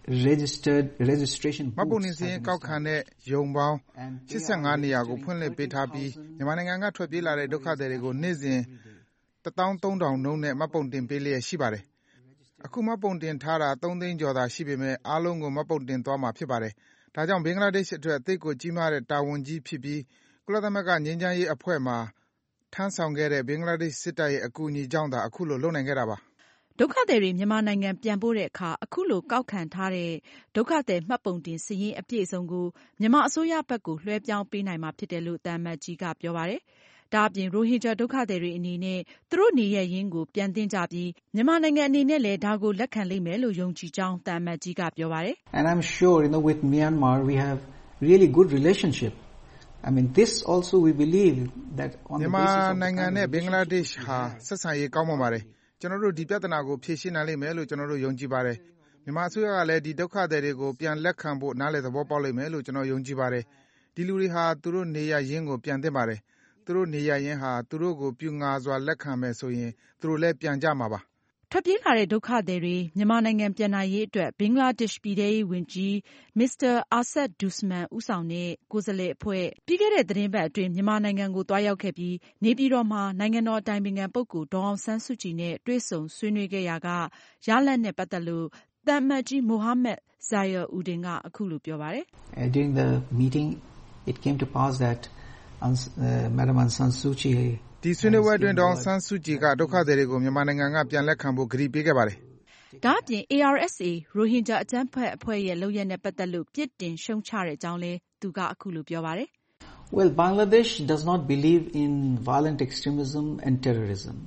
registration မှတ်ပုံတင်စာရင်းကောက်ခံတဲ့ရုံပေါင်း85နေရာကိုဖွင့်လှစ်ပေးထားပြီးမြန်မာနိုင်ငံကထွက်ပြေးလာတဲ့ဒုက္ခသည်တွေကိုနေ့စဉ်13,000 နှုန်းနဲ့မှတ်ပုံတင်ပေးလျက်ရှိပါတယ်။အခုမှတ်ပုံတင်ထားတာ3သိန်းကျော်သာရှိပေမဲ့အားလုံးကိုမှတ်ပုံတင်သွားမှာဖြစ်ပါတယ်။ဒါကြောင့်ဘင်္ဂလားဒေ့ရှ်အတွက်အသိကိုကြီးမားတဲ့တာဝန်ကြီးဖြစ်ပြီးကုလသမဂ္ဂငြိမ်းချမ်းရေးအဖွဲ့မှာထမ်းဆောင်ခဲ့တဲ့ဘင်္ဂလားဒေ့ရှ်စစ်တပ်ရဲ့အကူအညီကြောင့်သာအခုလိုလုပ်နိုင်ခဲ့တာပါ။ဒုက္ခသည်တွေမြန်မာနိုင်ငံပြန်ပို့တဲ့အခါအခုလိုကောက်ခံထားတဲ့ဒုက္ခသည်မှတ်ပုံတင်စာရင်းအပြည့်အစုံကိုမြန်မာအစိုးရဘက်ကိုလွှဲပြောင်းပေးနိုင်မှာဖြစ်တယ်လို့သံအမတ်ကြီးကပြောပါတယ်။ဒါအပြင်ရိုဟင်ဂျာဒုက္ခသည်တွေအနေနဲ့သူတို့နေရပ်ရင်းကိုပြန်သင့်ကြပြီးမြန်မာနိုင်ငံအနေနဲ့လည်းဒါကိုလက်ခံလိမ့်မယ်လို့ယုံကြည်ကြောင်းသံအမတ်ကြီးကပြောပါတယ်။ And I'm sure with Myanmar we have really good relationship. I mean this also we believe that on the basis of မြန်မာနိုင်ငံနဲ့ဘင်္ဂလားဒေ့ရှ်ဟာဆက်ဆံရေးကောင်းပါတယ်။ကျွန်တော်တို့ဒီပြဿနာကိုဖြေရှင်းနိုင်လိမ့်မယ်လို့ကျွန်တော်တို့ယုံကြည်ပါတယ်။မြန်မာအစိုးရကလည်းဒီဒုက္ခသည်တွေကိုပြန်လက်ခံဖို့နားလည်သဘောပေါက်လိမ့်မယ်လို့ကျွန်တော်ယုံကြည်ပါတယ်။ဒီလူတွေဟာသူတို့နေရပ်ရင်းကိုပြန်သင့်ပါတယ်။သူတို့နေရပ်ရင်းဟာသူတို့ကိုပြူငါစွာလက်ခံမယ်ဆိုရင်သူတို့လည်းပြန်ကြမှာပါ။ထွက်ပြေးလာတဲ့ဒုက္ခသည်တွေမြန်မာနိုင်ငံပြန်နိုင်ရေးအတွက်ဘင်္ဂလားဒေ့ရှ်ပြည်ထဲရေးဝန်ကြီး Mr. Asad Dusman ဦးဆောင်တဲ့ကိုယ်စားလှယ်အဖွဲ့ပြီးခဲ့တဲ့သတင်းပတ်အတွင်းမြန်မာနိုင်ငံကိုသွားရောက်ခဲ့ပြီးနေပြည်တော်မှာနိုင်ငံတော်အတိုင်ပင်ခံပုဂ္ဂိုလ်ဒေါ်အောင်ဆန်းစုကြည်နဲ့တွေ့ဆုံဆွေးနွေးခဲ့ရာကရလဒ်နဲ့ပတ်သက်လို့သံအမတ်ကြီး Mohammed Zahir Uddin ကအခုလိုပြောပါတယ်။ During the meeting it came to pass that Madam Aung San Suu Kyi ဒီဆွေးနွေးပွဲအတွင်းဒေါ်အောင်ဆန်းစုကြည်ကဒုက္ခသည်တွေကိုမြန်မာနိုင်ငံကပြန်လက်ခံဖို့ကတိပေးခဲ့ပါတယ်။ဒါအပြင် ARSA ရိုဟင်ဂျာအကြမ်းဖက်အဖွဲ့ရဲ့လုပ်ရပ်နဲ့ပတ်သက်လို့ပြစ်တင်ရှုံချတဲ့အကြောင်းလည်းသူကအခုလိုပြောပါတယ်။ Well, Bangladesh does not believe in violent extremism and terrorism.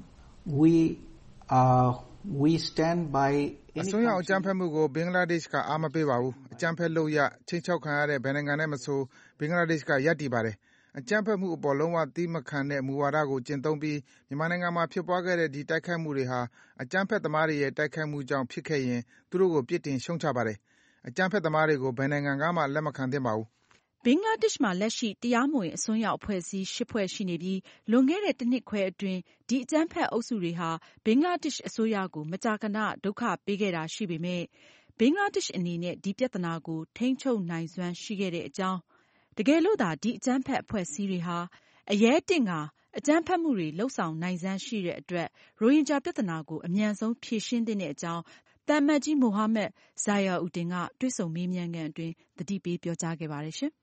We stand by အစွန်းရောက်အကြမ်းဖက်မှုကိုဘင်္ဂလားဒေ့ရှ်ကအားမပေးပါဘူး။အကြမ်းဖက်လုပ်ရချိန်ချောက်ခံရတဲ့ဘယ်နိုင်ငံနဲ့မဆိုဘင်္ဂလားဒေ့ရှ်ကရပ်တည်ပါတယ်။အကြမ်းဖက်မှုအပေါ်လုံးဝသီးမခံတဲ့မူဝါဒကိုကျင့်သုံးပြီးမြန်မာနိုင်ငံမှာဖြစ်ပွားခဲ့တဲ့ဒီတိုက်ခိုက်မှုတွေဟာအကြမ်းဖက်သမားတွေရဲ့တိုက်ခိုက်မှုကြောင့်ဖြစ်ခဲ့ရင်သူတို့ကိုပြစ်တင်ရှုံချပါတယ်။အကြမ်းဖက်သမားတွေကိုဘယ်နိုင်ငံကမှလက်မခံသင့်ပါဘူး။ဘင်္ဂလားဒေ့ရှ်မှာလက်ရှိတရားမဝင်အစွန်းရောက်အဖွဲ့အစည်း8ဖွဲ့ရှိနေပြီးလွန်ခဲ့တဲ့တစ်နှစ်ခွဲအတွင်းဒီအကြမ်းဖက်အုပ်စုတွေဟာဘင်္ဂလားဒေ့ရှ်အစိုးရကိုမကြာခဏဒုက္ခပေးခဲ့တာရှိပေမဲ့ဘင်္ဂလားဒေ့ရှ်အနေနဲ့ဒီပြဿနာကိုထိန်းချုပ်နိုင်စွမ်းရှိခဲ့တဲ့အကြောင်းတကယ်လို့သာဒီအကြမ်းဖက်အဖွဲ့အစည်းတွေဟာအရေးတင့်ကအကြမ်းဖက်မှုတွေလှုပ်ဆောင်နိုင်စွမ်းရှိတဲ့အတွက်ရိုဟင်ဂျာပြဿနာကိုအမြန်ဆုံးဖြေရှင်းသင့်တဲ့အကြောင်းသံအမတ်ကြီး Mohammed Zahir Uddin ကတွေ့ဆုံမေးမြန်းခန်းအတွင်းသတိပေးပြောကြားခဲ့ပါတယ်ရှင်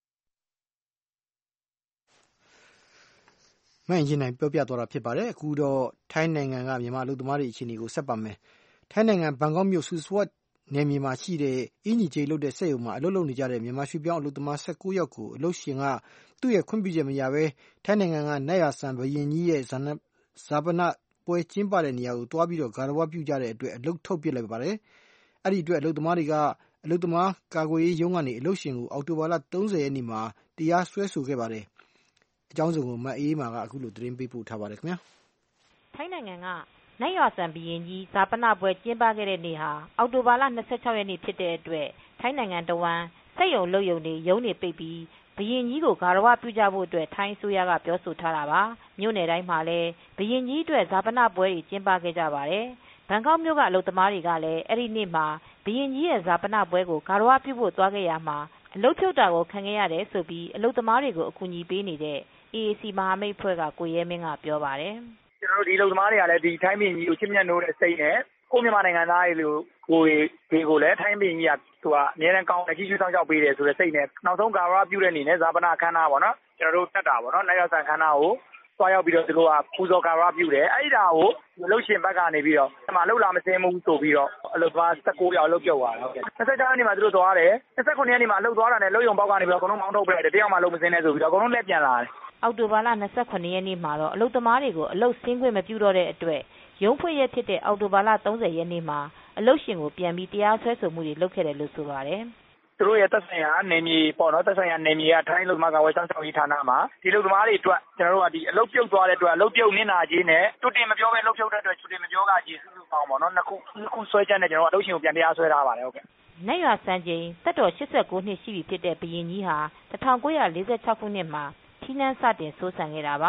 ။မှန်ရင်နိုင်ပြောပြသွားတာဖြစ်ပါတယ်။အခုတော့ထိုင်းနိုင်ငံကမြန်မာလူသမားတွေအခြေအနေကိုဆက်ပါမယ်။ထိုင်းနိုင်ငံဘန်ကောက်မြို့ဆူဆွတ်နယ်မြေမှာရှိတဲ့အင်ဂျီကျေးလုပ်တဲ့စက်ရုံမှာအလုပ်လုပ်နေကြတဲ့မြန်မာရွှေပြောင်းအလုပ်သမား19ယောက်ကိုအလုပ်ရှင်ကသူ့ရဲ့ခွင့်ပြုချက်မရဘဲထိုင်းနိုင်ငံကနတ်ရာဆန်ဘရင်ကြီးရဲ့ဇာပနပွဲကျင်းပတဲ့နေရာကိုတွားပြီးတော့ဂါရဝပြုကြတဲ့အတွက်အလုပ်ထုတ်ပစ်လိုက်ပါတယ်။အဲ့ဒီအတွက်အလုပ်သမားတွေကအလုပ်သမားကာကွယ်ရေးရုံးကနေအလုပ်ရှင်ကိုအောက်တိုဘာလ30ရက်နေ့မှာတရားစွဲဆိုခဲ့ပါတယ်။အကြောင်းစုံကိုမအေးမာကအခုလိုသတင်းပေးပို့ထားပါတယ်ခင်ဗျာ။ထိုင်းနိုင်ငံကနတ်ရွာစံဘရင်ကြီးဇာပနပွဲကျင်းပခဲ့တဲ့နေ့ဟာအောက်တိုဘာလ26ရက်နေ့ဖြစ်တဲ့အတွက်ထိုင်းနိုင်ငံတဝန်းစက်ရုံလုပ်ရုံတွေရုံးတွေပိတ်ပြီးဘရင်ကြီးကိုဂါရဝပြုကြဖို့အတွက်ထိုင်းအစိုးရကပြောဆိုထားတာပါမြို့နယ်တိုင်းမှာလည်းဘရင်ကြီးအတွက်ဇာပနပွဲတွေကျင်းပခဲ့ကြပါတယ်ဘန်ကောက်မြို့ကအလုပ်သမားတွေကလည်းအဲ့ဒီနေ့မှာဘရင်ကြီးရဲ့ဇာပနပွဲကိုဂါရဝပြုဖို့သွားခဲ့ရမှာအလုပ်ဖြုတ်တာကိုခံခဲ့ရတယ်ဆိုပြီးအလုပ်သမားတွေကိုအကူအညီပေးနေတဲ့ AAC မဟာမိတ်ဖွဲ့ကကိုရဲမင်းကပြောပါတယ်ကျွန်တော်တို့ဒီအလုပ်သမားတွေကလည်းဒီထိုင်းဘရင်ကြီးကိုချစ်မြတ်နိုးတဲ့စိတ်နဲ့ကိုမြန်မာနိုင်ငံသားတွေကိုလည်းထိုင်းဘရင်ကြီးကသူကအများနဲ့ကောင်းတဲ့ကြီးကျူးဆောင်ကြောက်ပေးတယ်ဆိုတဲ့စိတ်နဲ့နောက်ဆုံးဂါရဝပြုတဲ့အနေနဲ့ဇာပနာခမ်းနားပေါ့နော်ကျွန်တော်တို့တက်တာပေါ့နော်နိုင်ရောက်ဆန်ခမ်းနားကိုသွားရောက်ပြီးတော့သူတို့ကပူဇော်ဂါရဝပြုတယ်အဲ့ဒါကိုလှုပ်ရှင်ဘက်ကနေပြီးတော့ဒီမှာလှုပ်လာမစင်းဘူးဆိုပြီးတော့အလုပ်သမား19ယောက်လှုပ်ပြုတ်သွားတယ်ဟုတ်ကဲ့26ရက်နေ့မှာသူတို့သွားတယ်29ရက်နေ့မှာလှုပ်သွားတာနဲ့လှုပ်ယုံပေါက်ကနေပြီးတော့အကုန်လုံးမောင်းထုတ်ပလိုက်တယ်တယောက်မှလှုပ်မစင်းနဲ့ဆိုပြီးတော့အကုန်လုံးလက်ပြန်လာတယ်အောက်တိုဘာလ29ရက်နေ့မှာတော့အလုပ်သမားတွေကိုအလုပ်ဆင်းခွင့်မပြုတော့တဲ့အတွက်ရုံးဖွင့်ရက်ဖြစ်တဲ့အောက်တိုဘာလ30ရက်နေ့မှာအလုပ်ရှင်ကိုပြန်ပြီးတရားစွဲဆိုမှုတွေလုပ်ခဲ့တယ်လို့ဆိုပါတယ်သူတို့ရဲ့သက်ဆိုင်ရာနေမြေပေါ့နော်သက်ဆိုင်ရာနေမြေကထိုင်းလူသမားကဝယ်ချောင်းချောင်းကြီးဌာနမှာဒီလူသမားတွေအတွက်ကျွန်တော်တို့ကဒီအလုပ်ပြုတ်သွားတဲ့အတွက်အလုပ်ပြုတ်နစ်နာကြီးနဲ့တွတင်မပြောပဲအလုပ်ပြုတ်တဲ့အတွက်တွတင်မပြောကကြီးစုစုပေါင်းပေါ့နော်နှစ်ခုဆွဲချက်နဲ့ကျွန်တော်တို့အလုပ်ရှင်ကိုပြန်တရားစွဲထားပါတယ်ဟုတ်ကဲ့နတ်ရွာစံချိန်သက်တော်89နှစ်ရှိပြီဖြစ်တဲ့ဘရင်ကြီးဟာ1946ခုနှစ်မှာထီးနှန်းစတင်ဆိုးဆန်ခဲ့တာပါဘ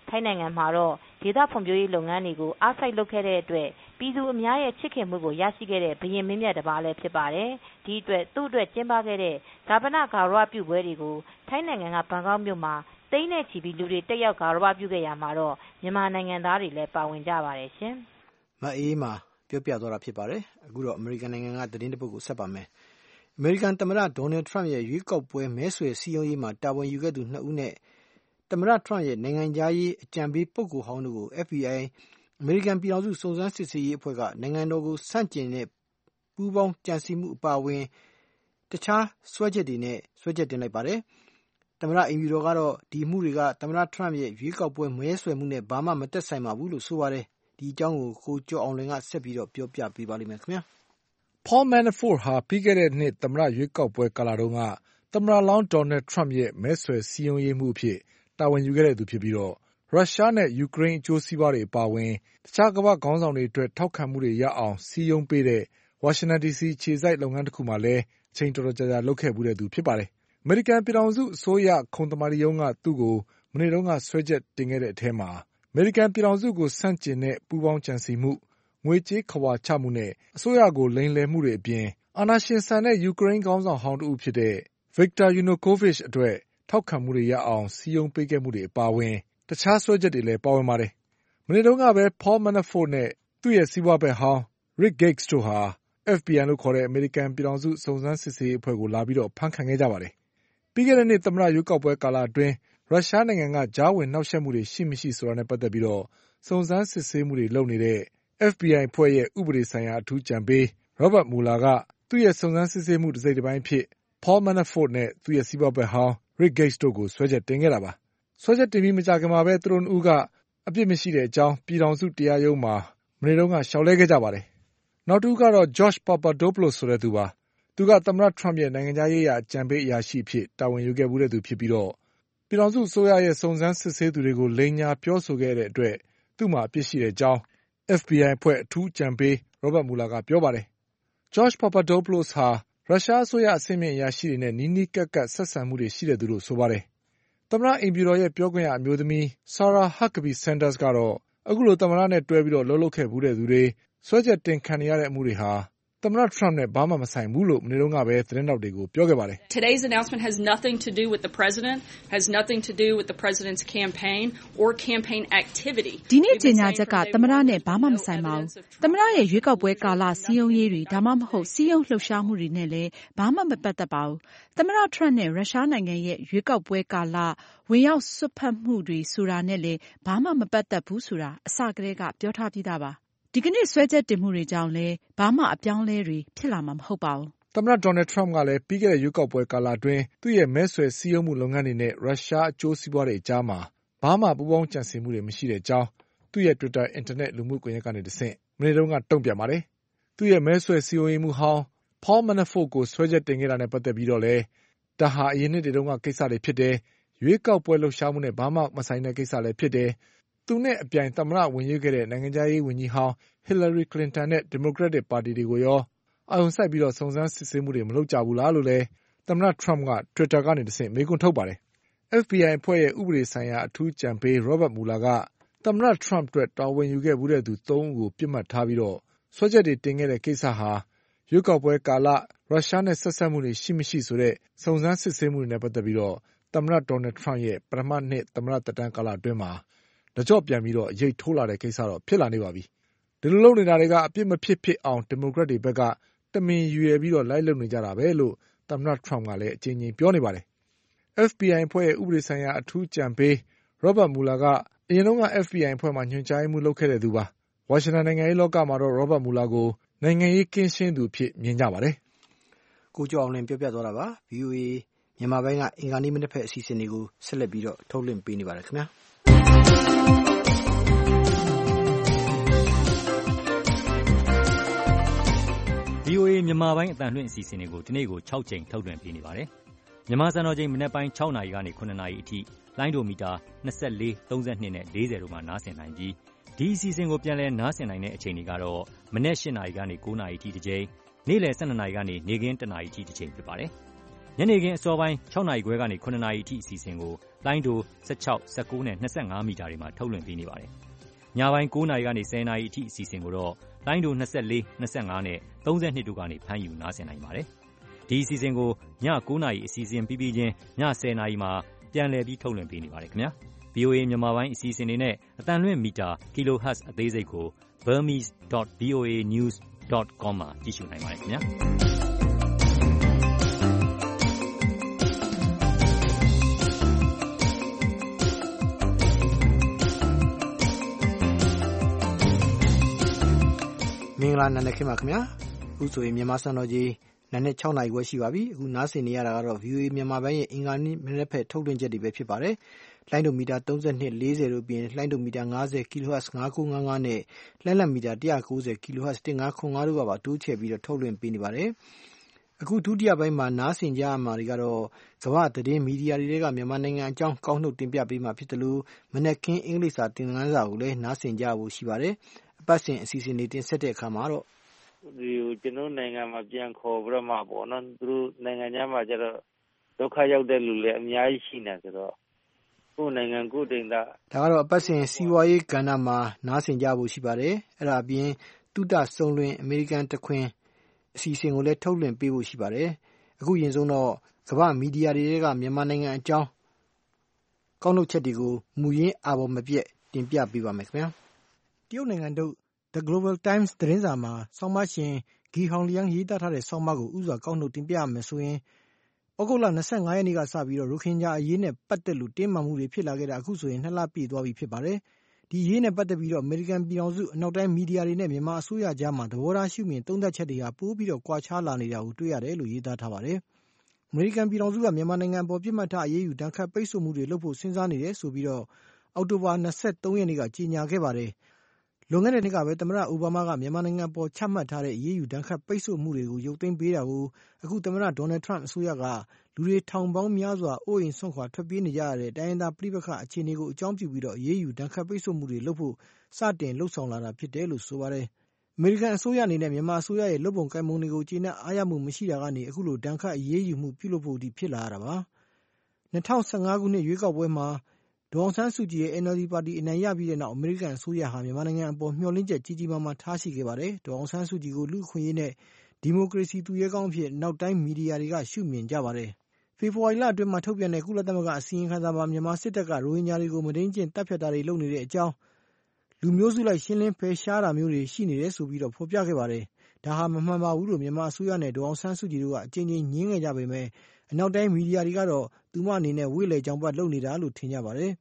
ထိုင်းနိုင်ငံမှာတော့ဒေသဖွံ့ဖြိုးရေးလုပ်ငန်းတွေကိုအားစိုက်လုပ်ခဲ့တဲ့အတွက်ပြည်သူအများရဲ့ချစ်ခင်မှုကိုရရှိခဲ့တဲ့ဘုရင်မင်းမြတ်တစ်ပါးလည်းဖြစ်ပါတယ်။ဒီအတွက်သူ့အတွက်ကျင်းပခဲ့တဲ့ဈာပနဂါရဝပြုပွဲတွေကိုထိုင်းနိုင်ငံကဘန်ကောက်မြို့မှာသိန်းနဲ့ချီပြီးလူတွေတက်ရောက်ဂါရဝပြုခဲ့ရမှာတော့မြန်မာနိုင်ငံသားတွေလည်းပါဝင်ကြပါတယ်ရှင်။မအေးမှာပြောပြသွားတာဖြစ်ပါတယ်။အခုတော့အမေရိကန်နိုင်ငံကသတင်းတစ်ပုဒ်ကိုဆက်ပါမယ်။အမေရိကန်သမ္မတဒေါ်နယ်ထရန့်ရဲ့ရွေးကောက်ပွဲမဲဆွယ်စည်းရုံးရေးမှာတာဝန်ယူခဲ့သူ2ဦးနဲ့သမ္မတထရန့်ရဲ့နိုင်ငံခြားရေးအကြံပေးပုဂ္ဂိုလ်ဟောင်းတို့ကို FBI အမေရိကန်ပြည်ထောင်စုစုံစမ်းစစ်ဆေးရေးအဖွဲ့ကနိုင်ငံတော်ကိုဆန့်ကျင်တဲ့ပူးပေါင်းကြံစည်မှုအပါအဝင်တခြားစွဲချက်တွေနဲ့စွဲချက်တင်လိုက်ပါတယ်။သမ္မတအိမ်ဖြူတော်ကတော့ဒီမှုတွေကသမ္မတထရန့်ရဲ့ရွေးကောက်ပွဲမဲဆွယ်မှုနဲ့ဘာမှမသက်ဆိုင်ပါဘူးလို့ဆိုပါတယ်။ဒီအကြောင်းကိုကျော်အောင်လွင်ကဆက်ပြီးတော့ပြောပြပေးပါလိမ့်မယ်ခင်ဗျာ။ Paul Manafort ဟာပြီးခဲ့တဲ့နှစ်သမ္မတရွေးကောက်ပွဲကာလတုန်းကသမ္မတလောင်းဒေါ်နယ်ထရန့်ရဲ့မဲဆွယ်စည်းရုံးရေးမှုအဖြစ်တာဝန်ယူခဲ့တဲ့သူဖြစ်ပြီးတော့ရုရှားနဲ့ယူကရိန်းအကျိုးစီးပွားတွေအပါအဝင်တခြားကမ္ဘာ့ခေါင်းဆောင်တွေအတွက်ထောက်ခံမှုတွေရအောင်စည်းရုံးပေးတဲ့ဝါရှင်တန်ဒီစီခြေစိုက်လုပ်ငန်းတစ်ခုမှလည်းအချိန်တော်တော်ကြာကြာလုပ်ခဲ့မှုတဲ့သူဖြစ်ပါတယ်။အမေရိကန်ပြည်ထောင်စုအစိုးရခုံသမာဓိရုံးကသူ့ကိုမနေ့တုန်းကဆွဲချက်တင်ခဲ့တဲ့အထဲမှာအမေရိကန်ပြည်ထောင်စုကိုဆန့်ကျင်တဲ့ပူးပေါင်းကြံစည်မှုငွေကြေးခဝါချမှုနဲ့အစိုးရကိုလိမ်လည်မှုတွေအပြင်အာဏာရှင်ဆန်တဲ့ယူကရိန်းခေါင်းဆောင်ဟောင်းတဦးဖြစ်တဲ့ Viktor Yanukovych အတွက်ထောက်ခံမှုတွေရအောင်စည်းရုံးပေးခဲ့မှုတွေအပါအဝင်တခြားစွဲချက်တွေလည်းပါဝင်ပါတယ်။မနေ့တုန်းကပဲ Paul Manafort နဲ့သူ့ရဲ့စီးပွားဘက်ဟောင်း Rick Gates တို့ဟာ FBI လို့ခေါ်တဲ့အမေရိကန်ပြည်ထောင်စုစုံစမ်းစစ်ဆေးရေးအဖွဲ့ကိုလာပြီးတော့ဖမ်းခံခဲ့ကြပါတယ်။ပြီးခဲ့တဲ့နှစ်သမ္မတရွေးကောက်ပွဲကာလအတွင်းရုရှားနိုင်ငံကကြားဝင်နှောက်ယှက်မှုတွေရှိမရှိဆိုတာနဲ့ပတ်သက်ပြီးတော့စုံစမ်းစစ်ဆေးမှုတွေလုပ်နေတဲ့ FBI အဖွဲ့ရဲ့ဥပဒေဆိုင်ရာအထူးအကြံပေး Robert Mueller ကသူ့ရဲ့စုံစမ်းစစ်ဆေးမှုတစ်စိတ်တစ်ပိုင်းဖြစ် Paul Manafort နဲ့သူ့ရဲ့စီးပွားဘက်ဟောင်း Rick Gates တို့ကိုစွဲချက်တင်ခဲ့တာပါ။စွဲချက်တင်ပြီးမကြာခင်မှာပဲသူတို့နှစ်ဦးကအပြစ်မရှိတဲ့အကြောင်းပြည်ထောင်စုတရားရုံးမှာမနေ့တုန်းကလျှောက်လဲခဲ့ကြပါတယ်။နောက်တစ်ဦးကတော့ George Papadopoulos ဆိုတဲ့သူပါ။သူကသမ္မတထရန့်ရဲ့နိုင်ငံခြားရေးရာအကြံပေးအရာရှိအဖြစ်တာဝန်ယူခဲ့မှုတဲ့သူဖြစ်ပြီးတော့ပြည်ထောင်စုအစိုးရရဲ့စုံစမ်းစစ်ဆေးသူတွေကိုလိမ်ညာပြောဆိုခဲ့တဲ့အတွက်သူ့မှာအပြစ်ရှိတဲ့အကြောင်း FBI အဖွဲ့အထူးအကြံပေး Robert Mueller ကပြောပါတယ်။ George Papadopoulos ဟာရုရှားအစိုးရအဆင့်မြင့်အရာရှိတွေနဲ့နီးနီးကပ်ကပ်ဆက်ဆံမှုတွေရှိတဲ့သူလို့ဆိုပါတယ်။သမ္မတအိမ်ဖြူတော်ရဲ့ပြောခွင့်ရအမျိုးသမီး Sarah Huckabee Sanders ကတော့အခုလိုသမ္မတနဲ့တွဲပြီးတော့လှုပ်လှုပ်ခဲ့မှုတဲ့သူတွေစွဲချက်တင်ခံနေရတဲ့အမှုတွေဟာသမ္မတထရန့်နဲ့ဘာမှမဆိုင်ဘူးလို့မနေ့တုန်းကပဲသတင်းထောက်တွေကိုပြောခဲ့ပါတယ်။ Today's announcement has nothing to do with the president, has nothing to do with the president's campaign or campaign activity. ဒီနေ့ကြေညာချက်ကသမ္မတနဲ့ဘာမှမဆိုင်ပါဘူး။သမ္မတရဲ့ရွေးကောက်ပွဲကာလစည်းရုံးရေးတွေဒါမှမဟုတ်စည်းရုံးလှုပ်ရှားမှုတွေနဲ့လည်းဘာမှမပတ်သက်ပါဘူး။သမ္မတထရန့်နဲ့ရုရှားနိုင်ငံရဲ့ရွေးကောက်ပွဲကာလဝင်ရောက်စွက်ဖက်မှုတွေဆိုတာနဲ့လည်းဘာမှမပတ်သက်ဘူးဆိုတာအစကတည်းကပြောထားပြီးသားပါ။ဒီကနေ့စွဲချက်တင်မှုတွေကြောင့်လည်းဘာမှအပြောင်းလဲတွေဖြစ်လာမှာမဟုတ်ပါဘူး။သမ္မတဒေါ်နယ်ထရန့်ကလည်းပြီးခဲ့တဲ့ရွေးကောက်ပွဲကာလအတွင်းသူ့ရဲ့မဲဆွယ်စည်းရုံးမှုလုပ်ငန်းတွေနဲ့ရုရှားအကျိုးစီးပွားတွေအကြားမှာဘာမှပူးပေါင်းကြံစည်မှုတွေမရှိတဲ့အကြောင်းသူ့ရဲ့ Twitter အင်တာနက်လူမှုကွန်ရက်ကနေတဆင့်မနေ့တုန်းကတုံ့ပြန်ပါတယ်။သူ့ရဲ့မဲဆွယ်စည်းရုံးရေးမှုဟောင်း Paul Manafort ကိုစွဲချက်တင်ခဲ့တာနဲ့ပတ်သက်ပြီးတော့လည်းဒါဟာအရင်နှစ်တွေတုန်းကကိစ္စတွေဖြစ်တယ်။ရွေးကောက်ပွဲလှုပ်ရှားမှုနဲ့ဘာမှမဆိုင်တဲ့ကိစ္စလည်းဖြစ်တယ်။သူနဲ့အပြိုင်သမ္မတဝင်ရွေးခဲ့တဲ့နိုင်ငံခြားရေးဝန်ကြီးဟောင်းHillary Clinton နဲ့ Democratic ပါတီတွေကိုရောအာရုံစိုက်ပြီးတော့စုံစမ်းစစ်ဆေးမှုတွေမလုပ်ကြဘူးလားလို့လည်းသမ္မတထရန့်က Twitter ကနေတဆင့်မေးခွန်းထုတ်ပါတယ်။ FBI အဖွဲ့ရဲ့ဥပဒေဆိုင်ရာအထူးကြံပေး Robert Mueller ကသမ္မတထရန့်အတွက်တာဝန်ယူခဲ့မှုတဲ့သူ3ဦးကိုပြစ်မှတ်ထားပြီးတော့စွဲချက်တွေတင်ခဲ့တဲ့ကိစ္စဟာရွေးကောက်ပွဲကာလရုရှားနဲ့ဆက်စပ်မှုတွေရှိမရှိဆိုတဲ့စုံစမ်းစစ်ဆေးမှုတွေနဲ့ပတ်သက်ပြီးတော့သမ္မတဒေါ်နယ်ထရန့်ရဲ့ပထမနှစ်သမ္မတသက်တမ်းကာလအတွင်းမှာတကြော့ပြန်ပြီးတော့အရေးထိုးလာတဲ့ကိစ္စတော့ဖြစ်လာနေပါပြီ။ဒီလိုလုပ်နေတာတွေကအပြစ်မဖြစ်အောင်ဒီမိုကရက်တွေဘက်ကတမင်ရွယ်ပြီးတော့လိုက်လုပ်နေကြတာပဲလို့သမ္မတထရန့်ကလည်းအကြိမ်ကြိမ်ပြောနေပါတယ်။ FBI အဖွဲ့ရဲ့ဥပဒေဆိုင်ရာအထူးကြံပေး Robert Mueller ကအရင်တုန်းက FBI အဖွဲ့မှာညွှန်ကြားရေးမှူးလုပ်ခဲ့တဲ့သူပါ။ဝါရှင်တန်နိုင်ငံရေးလောကမှာတော့ Robert Mueller ကိုနိုင်ငံရေးကင်းရှင်းသူအဖြစ်မြင်ကြပါတယ်။ကိုကျော်အောင်လင်းပြောပြသွားတာပါ။ VOA မြန်မာပိုင်းကအင်္ဂါနေ့မနက်ဖြန်အစီအစဉ်တွေကိုဆက်လက်ပြီးတော့ထုတ်လွှင့်ပေးနေပါတယ်ခင်ဗျာ။ VOA မြန်မာပိုင်းအသံလွှင့်အစီအစဉ်တွေကိုဒီနေ့ကို6ကြိမ်ထုတ်လွှင့်ပေးနေပါတယ်။မြန်မာစံတော်ချိန်မနက်ပိုင်း6နာရီကနေ9နာရီအထိလိုင်းဒိုမီတာ24 32နဲ့40တို့မှာနားဆင်နိုင်ပြီးဒီအစီအစဉ်ကိုပြန်လည်နားဆင်နိုင်တဲ့အချိန်တွေကတော့မနက်8နာရီကနေ9နာရီအထိတစ်ကြိမ်နေ့လယ်12နာရီကနေနေ့ခင်း1နာရီအထိတစ်ကြိမ်ဖြစ်ပါတယ်။ညနေခင်းအစောပိုင်း6နာရီခွဲကနေ9နာရီအထိအစီအစဉ်ကိုလိုင်းတို16 19နဲ့25မီတာတွေမှာထုတ်လွှင့်ပေးနေပါတယ်။ညပိုင်း9နာရီကနေ10နာရီအထိအစီအစဉ်ကိုတော့လိုင်းတို24 25နဲ့32တို့ကနေဖမ်းယူနားဆင်နိုင်ပါတယ်။ဒီအစီအစဉ်ကိုည9နာရီအစီအစဉ်ပြီးချင်းည10နာရီမှာပြန်လည်ပြီးထုတ်လွှင့်ပေးနေပါတယ်ခင်ဗျာ။ VOA မြန်မာပိုင်းအစီအစဉ်တွေနဲ့အတန်လွှင့်မီတာ kilohertz အသေးစိတ်ကို burmese.voanews.com မှာကြည့်ရှုနိုင်ပါတယ်ခင်ဗျာ။မင်္ဂလာနံနက်ခင်းပါခင်ဗျာအခုဆိုရင်မြန်မာစံတော်ကြီးနံနက်6နာရီခွဲရှိပါပြီအခုနားဆင်နေရတာကတော့ VOA မြန်မာပိုင်းရဲ့အင်္ဂါနေ့မနေ့ဖက်ထုတ်လွှင့်ချက်တွေပဲဖြစ်ပါတယ်လိုင်းဒိုမီတာ32 40တို့ပြင်လိုင်းဒိုမီတာ50 kHz 5955နဲ့လက်လက်မီတာ190 kHz 1505တို့ကပါတိုးချဲ့ပြီးတော့ထုတ်လွှင့်ပေးနေပါတယ်အခုဒုတိယပိုင်းမှာနားဆင်ကြရမှာတွေကတော့ကမ္ဘာသတင်းမီဒီယာတွေကမြန်မာနိုင်ငံအကြောင်းကောက်နှုတ်တင်ပြပေးမှာဖြစ်တယ်လို့မနက်ခင်းအင်္ဂလိပ်စာသင်ခန်းစာကိုလည်းနားဆင်ကြဖို့ရှိပါတယ်အပတ်စဉ်အစီအစဉ်တွေတင်ဆက်တဲ့အခါမှာတော့ဒီကျွန်တော်နိုင်ငံမှာပြန်ခေါ်ပြီးတော့မှပေါ့နော်သူတို့နိုင်ငံခြားမှာကျတော့ဒုက္ခရောက်တဲ့လူလည်းအများကြီးရှိနေဆိုတော့ကိုယ်နိုင်ငံကိုယ်ဒေသဒါကတော့အပတ်စဉ်စီးပွားရေးကဏ္ဍမှာနားဆင်ကြဖို့ရှိပါတယ်အဲ့ဒါအပြင်တုဒစုံလွင်အမေရိကန်တခွင်အစီအစဉ်ကိုလည်းထုတ်လွှင့်ပေးဖို့ရှိပါတယ်အခုရင်ဆုံးတော့ကမ္ဘာမီဒီယာတွေကမြန်မာနိုင်ငံအကြောင်းကောက်နှုတ်ချက်တွေကိုမူရင်းအာဘော်မပြတ်တင်ပြပေးပါမယ်ခင်ဗျာတရုတ်နိုင်ငံတို့ The Global Times သတင်းစာမှာဆောင်းပါးရှင်ဂီဟောင်လျန်းရေးသားထားတဲ့ဆောင်းပါးကိုဥစွာကောက်နှုတ်တင်ပြရမယ်ဆိုရင်ဩဂုတ်လ25ရက်နေ့ကစပြီးတော့ရိုဟင်ဂျာအရေးနဲ့ပတ်သက်လို့တင်းမာမှုတွေဖြစ်လာခဲ့တာအခုဆိုရင်2လပြည့်သွားပြီဖြစ်ပါတယ်ဒီအရေးနဲ့ပတ်သက်ပြီးတော့အမေရိကန်ပြည်ထောင်စုအနောက်တိုင်းမီဒီယာတွေနဲ့မြန်မာအစိုးရကြားမှာသဘောထားရှုမြင်သုံးသပ်ချက်တွေဟာပိုပြီးတော့ကွာခြားလာနေတာကိုတွေ့ရတယ်လို့ရေးသားထားပါတယ်အမေရိကန်ပြည်ထောင်စုကမြန်မာနိုင်ငံပေါ်ပြစ်မှတ်ထားအရေးယူဒဏ်ခတ်ပိတ်ဆို့မှုတွေလုပ်ဖို့စဉ်းစားနေတယ်ဆိုပြီးတော့အောက်တိုဘာ23ရက်နေ့ကကြေညာခဲ့ပါတယ်လွန်ခဲ့တဲ့နှစ်ကပဲသမ္မတအိုဘားမားကမြန်မာနိုင်ငံပေါ်ချမှတ်ထားတဲ့အရေးယူဒဏ်ခတ်ပိတ်ဆို့မှုတွေကိုရုပ်သိမ်းပေးတာကိုအခုသမ္မတဒေါ်နယ်ထရန့်အစိုးရကလူတွေထောင်ပေါင်းများစွာအိုးအိမ်ဆွန့်ခွာထွက်ပြေးနေကြရတဲ့တိုင်းရင်းသားပြည်ပခါအခြေအနေကိုအကြောင်းပြုပြီးတော့အရေးယူဒဏ်ခတ်ပိတ်ဆို့မှုတွေလုပ်ဖို့စတင်လှုပ်ဆောင်လာတာဖြစ်တယ်လို့ဆိုပါတယ်အမေရိကန်အစိုးရအနေနဲ့မြန်မာအစိုးရရဲ့လုပ်ပုံကိုင်ပုံတွေကိုကျေနပ်အားရမှုမရှိတာကနေအခုလိုဒဏ်ခတ်အရေးယူမှုပြုလုပ်ဖို့ဒီဖြစ်လာရတာပါ2015ခုနှစ်ရွေးကောက်ပွဲမှာဒေါ်အောင်ဆန်းစုကြည်ရဲ့ NLD ပါတီအနိုင်ရပြီးတဲ့နောက်အမေရိကန်အစိုးရဟာမြန်မာနိုင်ငံအပေါ်မျှော်လင့်ချက်ကြီးကြီးမားမားထားရှိခဲ့ပါတယ်ဒေါ်အောင်ဆန်းစုကြည်ကိုလူ့အခွင့်အရေးနဲ့ဒီမိုကရေစီသူရဲကောင်းအဖြစ်နောက်တိုင်းမီဒီယာတွေကရှုမြင်ကြပါတယ်ဖေဖော်ဝါရီလအတွင်းမှာထုတ်ပြန်တဲ့ကုလသမဂ္ဂအစီရင်ခံစာမှာမြန်မာစစ်တပ်ကရိုဟင်ဂျာတွေကိုမဒိန်းကျင့်တပ်ဖြတ်တာတွေလုပ်နေတဲ့အကြောင်းလူမျိုးစုလိုက်ရှင်းလင်းဖယ်ရှားတာမျိုးတွေရှိနေတယ်ဆိုပြီးတော့ဖော်ပြခဲ့ပါတယ်ဒါဟာမမှန်ပါဘူးလို့မြန်မာအစိုးရနဲ့ဒေါ်အောင်ဆန်းစုကြည်တို့ကအကြိမ်ကြိမ်ညင်းခဲ့ကြပေမဲ့အနောက်တိုင်းမီဒီယာတွေကတော့သူမအနေနဲ့ဝေ့လည်ကြောင်ပတ်လုပ်နေတာလို့ထင်ကြပါတယ်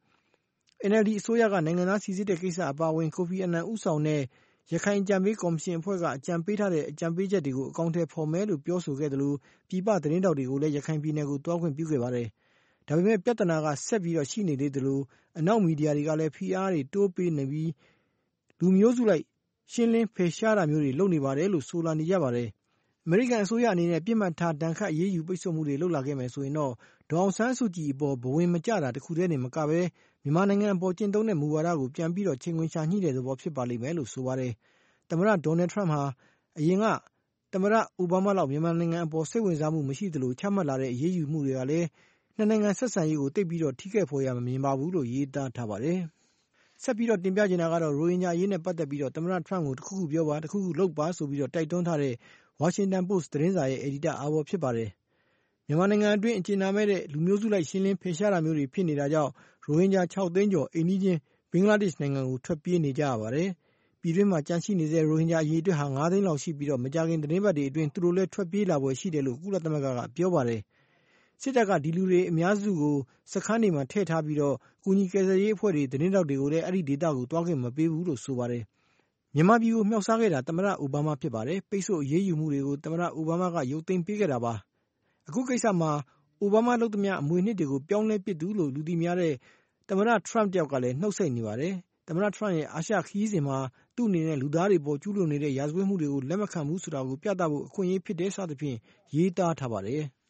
NLD အစိုးရကနိုင်ငံသားစီစစ်တဲ့ကိစ္စအပါအဝင်ကိုဖီအာနန်ဦးဆောင်တဲ့ရခိုင်အကြံပေးကော်မရှင်အဖွဲ့ကအကြံပေးထားတဲ့အကြံပေးချက်တွေကိုအကောင့်ထဲဖော်မယ်လို့ပြောဆိုခဲ့တယ်လို့ပြည်ပသတင်းတောက်တွေကိုလည်းရခိုင်ပြည်နယ်ကိုတွားခွင့်ပြုခဲ့ပါတယ်။ဒါပေမဲ့ပြဿနာကဆက်ပြီးတော့ရှိနေသေးတယ်လို့အနောက်မီဒီယာတွေကလည်းဖိအားတွေတိုးပေးနေပြီးလူမျိုးစုလိုက်ရှင်းလင်းဖယ်ရှားတာမျိုးတွေလုပ်နေပါတယ်လို့ဆိုလာနေကြပါတယ်။အမေရိကန်အစိုးရအနေနဲ့ပြစ်မှတ်ထားဒဏ်ခတ်အရေးယူပိတ်ဆို့မှုတွေလုပ်လာခဲ့မယ်ဆိုရင်တော့ဒေါ်အောင်ဆန်းစုကြည်အပေါ်ဘဝင်မကျတာတခုတည်းနဲ့မကပဲမြန်မာနိုင်ငံအပေါ်ကျင့်သုံးတဲ့မူဝါဒကိုပြန်ပြီးတော့ချိန်ခွင်ရှာညှိတဲ့သဘောဖြစ်ပါလိမ့်မယ်လို့ဆိုပါတယ်။သမ္မတဒေါ်နယ်ထရန့်ဟာအရင်ကသမ္မတအိုဘားမားလောက်မြန်မာနိုင်ငံအပေါ်စိတ်ဝင်စားမှုမရှိသလိုချမှတ်လာတဲ့အရေးယူမှုတွေကလည်းနှစ်နိုင်ငံဆက်ဆံရေးကိုတိတ်ပြီးတော့ထိခိုက်ဖွယ်ရမမြင်ပါဘူးလို့ရေးသားထားပါတယ်။ဆက်ပြီးတော့တင်ပြချင်တာကတော့ရိုဟင်ဂျာအရေးနဲ့ပတ်သက်ပြီးတော့သမ္မတထရန့်ကိုတစ်ခုခုပြောပါတစ်ခုခုလုပ်ပါဆိုပြီးတော့တိုက်တွန်းထားတဲ့ Washington Post သတင်းစာရဲ့အယ်ဒီတာအာဘော်ဖြစ်ပါတယ်။မြန်မာနိုင်ငံအတွင်းအကျဉ်းသားမဲ့တဲ့လူမျိုးစုလိုက်ရှင်းလင်းဖယ်ရှားတာမျိုးတွေဖြစ်နေတာကြောင့်ရိုဟင်ဂျာ6သိန်းကျော်အိမ်နီးချင်းဘင်္ဂလားဒေ့ရှ်နိုင်ငံကိုထွက်ပြေးနေကြရပါတယ်။ပြည်တွင်းမှာကြန့်ရှိနေတဲ့ရိုဟင်ဂျာအရေးအတွက်ဟာ9သိန်းလောက်ရှိပြီးတော့မကြာခင်သတင်းပတ်တွေအတွင်းသူတို့လည်းထွက်ပြေးလာပွဲရှိတယ်လို့ကုလသမဂ္ဂကပြောပါတယ်။စစ်တပ်ကဒီလူတွေအများစုကိုစခန်းတွေမှာထည့်ထားပြီးတော့ကုညီကယ်ဆယ်ရေးအဖွဲ့တွေသတင်းတောက်တွေကိုလည်းအဲ့ဒီဒေသကိုတွားခွင့်မပေးဘူးလို့ဆိုပါတယ်။မြန်မာပြည်ကိုမြှောက်စားခဲ့တာသမ္မတအိုဘားမားဖြစ်ပါတယ်။ပိတ်ဆို့အရေးယူမှုတွေကိုသမ္မတအိုဘားမားကရုပ်သိမ်းပေးခဲ့တာပါ။အခုကိစ္စမှာအိုဘားမားလုပ်သမျှအမွေအနှစ်တွေကိုပြောင်းလဲပစ်သူလို့လူသိများတဲ့သမ္မတထရန့်တယောက်ကလည်းနှုတ်ဆက်နေပါတယ်။သမ္မတထရန့်ရဲ့အာရှခရီးစဉ်မှာသူ့အနေနဲ့လူသားတွေပေါ်ကျူးလွန်နေတဲ့ရာဇဝတ်မှုတွေကိုလက်မခံဘူးဆိုတာကိုပြသဖို့အခွင့်အရေးဖြစ်တဲ့စသဖြင့်ရေးသားထားပါတယ်။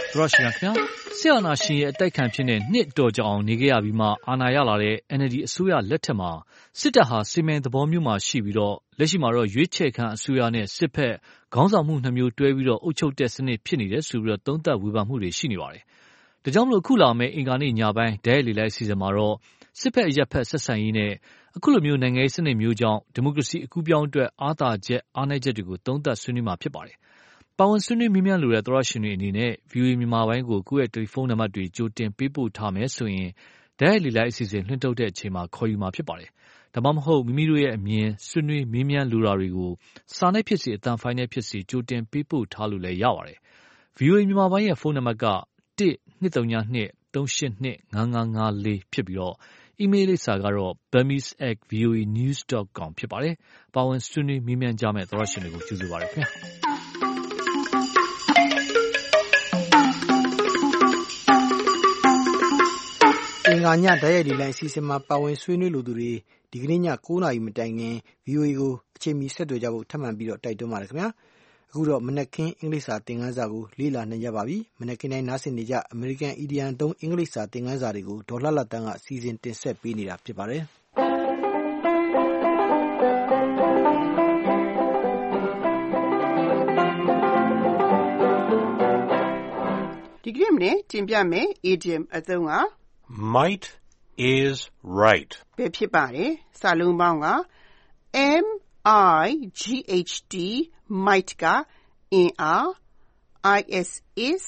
သောရရှိမြခင်ဆရာနာရှင်ရဲ့အတိုက်ခံဖြစ်တဲ့နှစ်တော်ကြောင်နေခဲ့ရပြီးမှအာဏာရလာတဲ့ NLD အစိုးရလက်ထက်မှာစစ်တပ်ဟာစီမံသဘောမျိုးမှာရှိပြီးတော့လက်ရှိမှာတော့ရွေးချယ်ခံအစိုးရနဲ့စစ်ဖက်ခေါင်းဆောင်မှုနှမျိုးတွဲပြီးတော့အုပ်ချုပ်တဲ့စနစ်ဖြစ်နေတယ်ဆိုပြီးတော့သုံးသပ်ဝေဖန်မှုတွေရှိနေပါတယ်။ဒါကြောင့်မလို့အခုလာမယ့်အင်္ဂါနေ့ညပိုင်းဒဲလီလိုက်စီစဉ်မှာတော့စစ်ဖက်အရက်ဖက်ဆက်ဆံရေးနဲ့အခုလိုမျိုးနိုင်ငံရေးစနစ်မျိုးကြောင့်ဒီမိုကရေစီအကူးပြောင်းအတွက်အားသာချက်အားနည်းချက်တွေကိုသုံးသပ်ဆွေးနွေးမှာဖြစ်ပါတယ်။ပါဝင်ဆွေးနွေးမြန်းလိုတဲ့သောရရှင်တွေအနေနဲ့ VOA မြန်မာပိုင်းကိုကိုယ့်ရဲ့တယ်လီဖုန်းနံပါတ်တွေကြိုတင်ပေးပို့ထားမယ်ဆိုရင်ဒဲလီလိုက်အစီအစဉ်လွှင့်ထုတ်တဲ့အချိန်မှာခေါ်ယူမှာဖြစ်ပါတယ်။ဒါမှမဟုတ်မိမိတို့ရဲ့အမြင်ဆွေးနွေးမြန်းလိုတာတွေကိုစာနဲ့ဖြစ်စေအသံဖိုင်နဲ့ဖြစ်စေကြိုတင်ပေးပို့ထားလို့လည်းရပါတယ်။ VOA မြန်မာပိုင်းရဲ့ဖုန်းနံပါတ်က 1-232-382-5554 ဖြစ်ပြီးတော့အီးမေးလ်လိပ်စာကတော့ burmese@voanews.com ဖြစ်ပါတယ်။ပါဝင်ဆွေးနွေးမြန်းကြမယ့်သောရရှင်တွေကိုကျေးဇူးပါတယ်ခင်ဗျာ။အင်္ဂါညဓာတ်ရိုက်ဒီလိုင်းအစီအစဉ်မှာပါဝင်ဆွေးနွေးလိုသူတွေဒီကနေ့ည9:00 နာရီမတိုင်ခင် VOA ကိုအချိန်မီဆက်သွယ်ကြဖို့ထပ်မံပြီးတော့တိုက်တွန်းပါတယ်ခင်ဗျာ။အခုတော့မနက်ခင်းအင်္ဂလိပ်စာသင်ခန်းစာကိုလေ့လာနိုင်ကြပါပြီ။မနက်ခင်းတိုင်းနားဆင်နေကြ American Idiom သုံးအင်္ဂလိပ်စာသင်ခန်းစာတွေကိုဒေါ်လှလှတန်းကစီစဉ်တင်ဆက်ပေးနေတာဖြစ်ပါတယ်။ဒီကနေ့မနေ့တင်ပြမယ် idiom အသုံးက Might is right ပဲဖြစ်ပါတယ်။စာလုံးပေါင်းက MIGHT might ကအင်အား is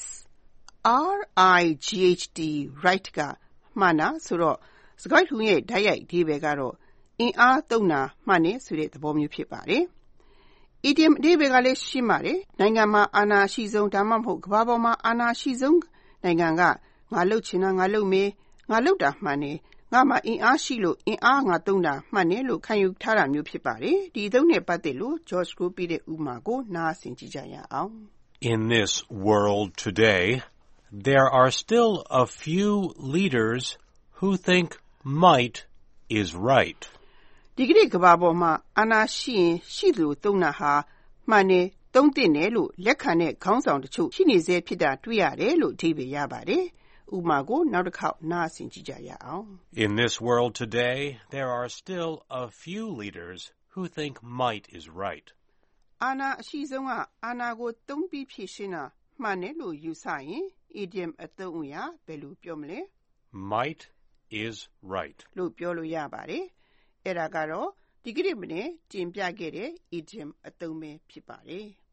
RIGHT right ကမှန်တာဆိုတော့စကားထုံးရဲ့ဓာတ်ရိုက်အဓိပ္ပာယ်ကတော့အင်အားသုံးတာမှန်တယ်ဆိုတဲ့သဘောမျိုးဖြစ်ပါတယ်။ idiom အဓိပ္ပာယ်ကလည်းရှင်းပါတယ်။နိုင်ငံမှာအာဏာရှိဆုံးဒါမှမဟုတ်ကမ္ဘာပေါ်မှာအာဏာရှိဆုံးနိုင်ငံကငါလှုပ်ချင်တာငါလှုပ်မယ်ငါလှုပ်တာမှန်တယ်ငါမှာအင်အားရှိလို့အင်အားငါသုံးတာမှန်တယ်လို့ခံယူထားတာမျိုးဖြစ်ပါတယ်။ဒီအသုံးနဲ့ပတ်သက်လို့ George ကိုပြတဲ့ဥပမာကိုနားဆင်ကြည့်ကြရအောင်။ In this world today, there are still a few leaders who think might is right. ဒီကနေ့ကမ္ဘာပေါ်မှာအာဏာရှိရင်ရှိသလိုသုံးတာဟာမှန်တယ်သုံးသင့်တယ်လို့လက်ခံတဲ့ခေါင်းဆောင်တချို့ရှိနေစေဖြစ်တာတွေ့ရတယ်လို့အဓိပ္ပာယ်ရပါတယ်။ဥပမာကိုနောက်တစ်ခေါက်နားဆင်ကြည့်ကြရအောင် In this world today, there are still a few leaders who think might is right. အာဏာအရှိဆုံးကအာဏာကိုသုံးပြီးဖြည့်ရှင်းတာမှန်တယ်လို့ယူဆရင် idiom အသုံးအရာဘယ်လိုပြောမလဲ Might is right လို့ပြောလို့ရပါတယ်။အဲ့ဒါကတော့ဒီကနေ့မနေ့တင်ပြခဲ့တဲ့ idiom အသုံးပဲဖြစ်ပါတယ်။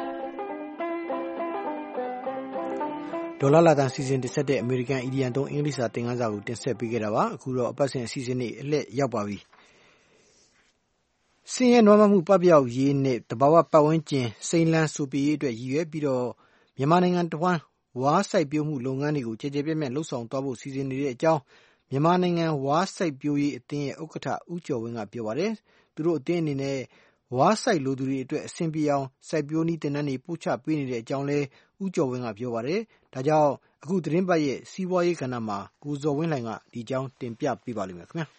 ဒေါ်လာလာတန်စီစဉ်တင်ဆက်တဲ့ American Idiom သုံးအင်္ဂလိပ်စာသင်ခန်းစာကိုတင်ဆက်ပေးခဲ့တာပါအခုတော့အပတ်စဉ်အစီအစဉ်တွေအလှည့်ရောက်ပါပြီဆင်းရဲနွမ်းပါးမှုပပျောက်ရေးနဲ့တဘာဝပတ်ဝန်းကျင်စိမ်းလန်းစိုပြေးရေးအတွက်ရည်ရွယ်ပြီးတော့မြန်မာနိုင်ငံတဝန်းဝါးစိုက်ပျိုးမှုလုပ်ငန်းတွေကိုကြည်ကြဲပြန့်ပြန့်လှုပ်ဆောင်သွားဖို့စီစဉ်နေတဲ့အကြောင်းမြန်မာနိုင်ငံဝါးစိုက်ပျိုးရေးအသင်းရဲ့ဥက္ကဋ္ဌဦးကျော်ဝင်းကပြောပါတယ်သူတို့အသင်းအနေနဲ့ဝါးစိုက်လိုသူတွေအတွက်အဆင်ပြေအောင်စိုက်ပျိုးနည်းသင်တန်းတွေပို့ချပေးနေတဲ့အကြောင်းလဲဦးကျော်ဝင်းကပြောပါတယ်ဒါကြောင့်အခုသတင်းပတ်ရဲ့စီးပွားရေးကဏ္ဍမှာကိုဇော်ဝင်းလှိုင်ကဒီအကြောင်းတင်ပြပေးပါလိမ့်မယ်ခင်ဗျာ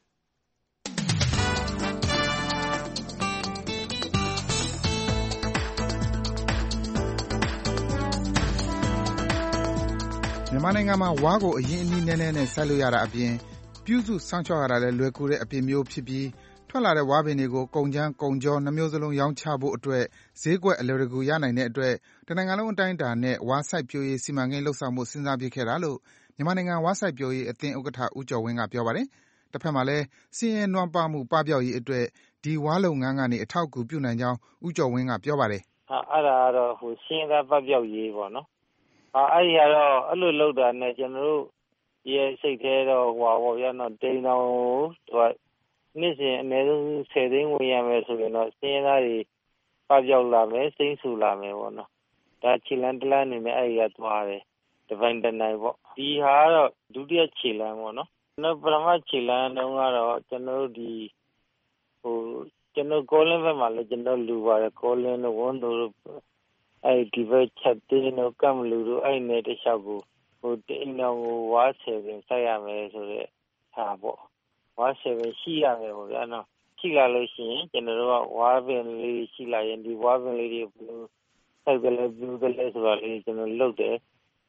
မြန်မာနိုင်ငံမှာဝါးကိုအရင်အနည်းနည်းနဲ့စိုက်လို့ရတာအပြင်ပြုစုစောင့်ရှောက်ရတာလည်းလွယ်ကူတဲ့အပြင်မျိုးဖြစ်ပြီးထွက်လာတဲ့ဝါးပင်တွေကိုကုန်ချမ်းကုန်ကြောနှမျိုးစလုံးရောင်းချဖို့အတွက်ဈေးကွက်အလွယ်တကူရနိုင်တဲ့အတွက်တနိုင်ငံလုံးအတိုင်းအတာနဲ့ဝါးစိုက်ပျိုးရေးစီမံကိန်းလှုပ်ဆောင်မှုစဉ်းစားဖြစ်ခဲ့တာလို့မြန်မာနိုင်ငံဝါးစိုက်ပျိုးရေးအသင်းဥက္ကဋ္ဌဦးကျော်ဝင်းကပြောပါတယ်။တစ်ဖက်မှာလည်းဆင်းရဲနွမ်းပါးမှုပပျောက်ရေးအတွက်ဒီဝါးလုပ်ငန်းကနေအထောက်အကူပြုနိုင်ကြောင်းဦးကျော်ဝင်းကပြောပါတယ်။အဲ့ဒါကတော့ဆင်းရဲပပျောက်ရေးပေါ့နော်။အဲ့ဒီကတော့အဲ့လိုလုပ်တာနဲ့ကျွန်တော်တို့ရဲ့စိတ်ထဲတော့ဟိုပေါ့ဗျာနော်တိန်တော်ဟိုနေ့စဉ်အနည်းဆုံး10သိန်းဝင်ရမယ်ဆိုရင်တော့ဆင်းရဲသားတွေပပျောက်လာမယ်စိမ့်ဆူလာမယ်ပေါ့နော်။ဒါခြေလမ်းတစ်လမ်းအနေနဲ့အဲ့ဒီကသွားတယ်။တစ်ပိုင်းတစ်နိုင်ပေါ့။ဒီဟာကတော့ဒုတိယခြေလမ်းပေါ့နော်။နောက်ပထမခြေလမ်းတုန်းကတော့ကျွန်တော်တို့ဒီကျွန်တော်ကောလင်းဘက်မှာလည်းကျွန်တော်လူပါတယ်ကောလင်းတို့ဝန်တို့အဲ့ဒီဘက်ချက်တင်းတို့ကမ္မလူတို့အဲ့နဲ့တခြားကိုတိန်တော်ကိုဝါး10ပင်စိုက်ရမယ်ဆိုတဲ့ဟာပေါ့ဝါး10ပင်ရှိရမယ်ပေါ့ဗျာနော်ရှိလာလို့ရှိရင်ကျွန်တော်တို့ကဝါးပင်လေးရှိလာရင်ဒီဝါးပင်လေးတွေဘယ်လိုစိုက်ကြလဲပြူကြလဲဆိုတာလေးကျွန်တော်လုပ်တယ်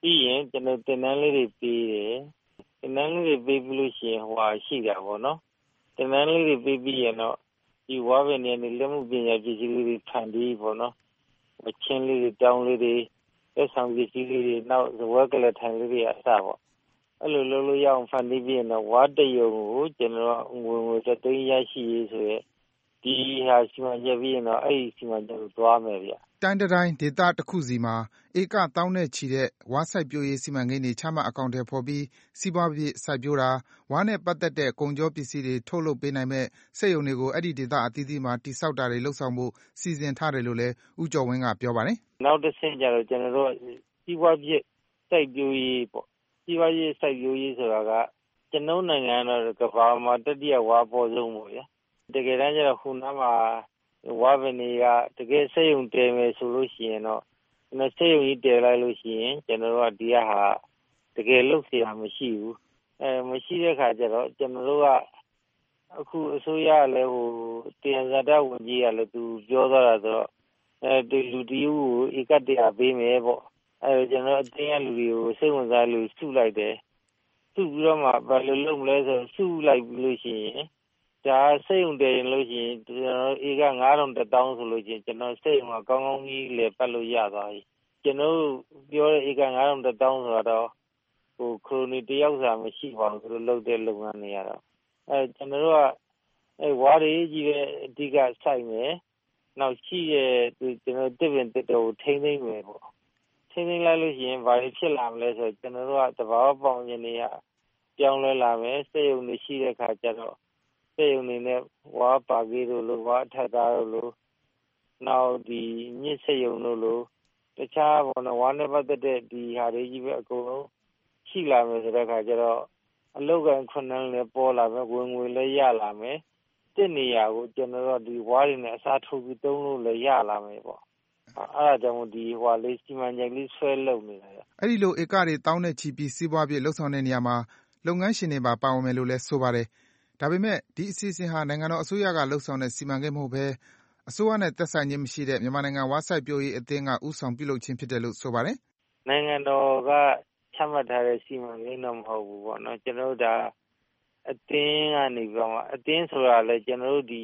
ပြီးရင်ကျွန်တော်တင်တန်းလေးတွေပေးတယ်တင်တန်းလေးတွေပေးပြီးလို့ရှိရင်ဟိုဟာရှိတာပေါ့နော်တင်တန်းလေးတွေပေးပြီးရင်တော့ဒီဝါပင်တွေနဲ့လက်မှုပညာပစ္စည်းလေးတွေဖန်တီးပေါ့နော်အချင်းလေးတွေတောင်းလေးတွေလက်ဆောင်ပစ္စည်းလေးတွေနောက်ဇဝဲကလေးထိုင်လေးတွေအစပေါ့အဲ့လိုလုပ်လို့ရအောင်ဖန်တီးပြီးရင်တော့ဝါတရုံကိုကျွန်တော်ငွေတသိန်းရရှိရေးဆိုရဲဒီဟာစီမံချက်ပြီးရင်တော့အဲ့ဒီစီမံချက်ကိုသွားမယ်ဗျတိုင်းတိုင်းဒေသတစ်ခုစီမှာဧကတောင်းနဲ့ချီတဲ့ဝါစိုက်ပျိုးရေးစီမံကိန်းတွေချမှတ်အကောင့်ထဲပေါ်ပြီးစီးပွားဖြစ်စိုက်ပျိုးတာဝါနဲ့ပတ်သက်တဲ့ကုန်ကြောပစ္စည်းတွေထုတ်လုပ်ပေးနိုင်မဲ့စက်ရုံတွေကိုအဲ့ဒီဒေသအသီးသီးမှာတိစောက်တာတွေလုပ်ဆောင်ဖို့စီစဉ်ထားတယ်လို့လည်းဦးကျော်ဝင်းကပြောပါတယ်နောက်တစ်ဆင့်ကျတော့ကျွန်တော်တို့စီးပွားဖြစ်စိုက်ပျိုးရေးပေါ့စီးပွားရေးစိုက်ပျိုးရေးဆိုတာကကျွန်တော်နိုင်ငံတော့ကမ္ဘာမှာတတိယဝါပေါ်ဆုံးပေါ့ဗျာတကယ်တမ်းကျတော့ခုနမှာဝါပင်တွေကတကယ်စက်ရုံတည်မယ်ဆိုလို့ရှိရင်တော့ကျွန်တော်စက်ရုံကြီးတည်လိုက်လို့ရှိရင်ကျွန်တော်တို့ကဒီဟာတကယ်လုပ်เสียမရှိဘူးမရှိတဲ့ခါကျတော့ကျွန်တော်တို့ကအခုအစိုးရလည်းဟိုတင်ဇာတဝန်ကြီးကလည်းသူပြောသွားတာဆိုတော့ဒီလူတည်းကိုဧက100ပေးမယ်ပေါ့ကျွန်တော်အတင်းရလူတွေကိုစိတ်ဝင်စားလို့စုလိုက်တယ်စုပြီးတော့မှဘာလို့လုပ်မလဲဆိုစုလိုက်ပြီးလို့ရှိရင်ဒါစိတ်ုံတည်ရင်လို့ရှိရင်ကျွန်တော်ဧက9000ဆိုလို့ရှိရင်ကျွန်တော်စိတ်ုံကကောင်းကောင်းကြီးလေပတ်လို့ရသွားပြီကျွန်တော်ပြောတဲ့ဧက9000ဆိုတော့ဟိုခရိုနီတယောက်စာမရှိပါဘူးသူတို့လုပ်တဲ့လုပ်ငန်းတွေရတော့ကျွန်တော်တို့ကဝါရီကြီးပဲအဓိကစိုက်မယ်နောက်ရှိရဲ့ကျွန်တော်တစ်ပင်တစ်တော်ထိမ့်သိမ့်မယ်ပေါ့ထိမ့်သိမ့်လိုက်လို့ရှိရင်ဘာဖြစ်လာမလဲဆိုကျွန်တော်တို့ကတဘာပေါင်းရင်တွေကပြောင်းလဲလာမယ်စိတ်ုံတွေရှိတဲ့ခါကျတော့စိတ်ုံနေနဲ့ဝါပါကြီးတို့လိုဝါထက်သားတို့လိုနောက်ဒီညစ်စိတ်ုံတို့လိုတခြားဘောနော်ဝါနဲ့ပတ်သက်တဲ့ဒီဟာတွေကြီးပဲအကုန်လုံးရှိလာမယ်ဆိုတဲ့အခါကျတော့အလုပ်ကန်ခွန်းနှန်းလည်းပေါ်လာမယ်ဝင်ငွေလည်းရလာမယ်တစ်နေရာကိုကျွန်တော်တို့ဒီဝါးတွေနဲ့အစားထိုးပြီးသုံးလို့လည်းရလာမယ်ပေါ့အဲ့ဒါကြောင့်ဒီဟွာလေးစီမံချက်လေးဆွဲလုပ်နေတာအဲ့ဒီလိုဧကတွေတောင်းနဲ့ချီပြီးစီးပွားဖြစ်လှုပ်ဆောင်တဲ့နေရာမှာလုပ်ငန်းရှင်တွေပါဝင်မယ်လို့လည်းဆိုပါတယ်ဒါပေမဲ့ဒီအစီအစဉ်ဟာနိုင်ငံတော်အစိုးရကလှုပ်ဆောင်တဲ့စီမံကိန်းမဟုတ်ဘဲအစိုးရနဲ့သက်ဆိုင်ခြင်းမရှိတဲ့မြန်မာနိုင်ငံဝါစိုက်ပျိုးရေးအသင်းကဥဆောင်ပြုလုပ်ခြင်းဖြစ်တယ်လို့ဆိုပါတယ်နိုင်ငံတော်ကချမှတ်ထားတဲ့စီမံကိန်းတော့မဟုတ်ဘူးပေါ့နော်ကျွန်တော်တို့ဒါအသင်းကနေပြီးတော့အသင်းဆိုတာလဲကျွန်တော်တို့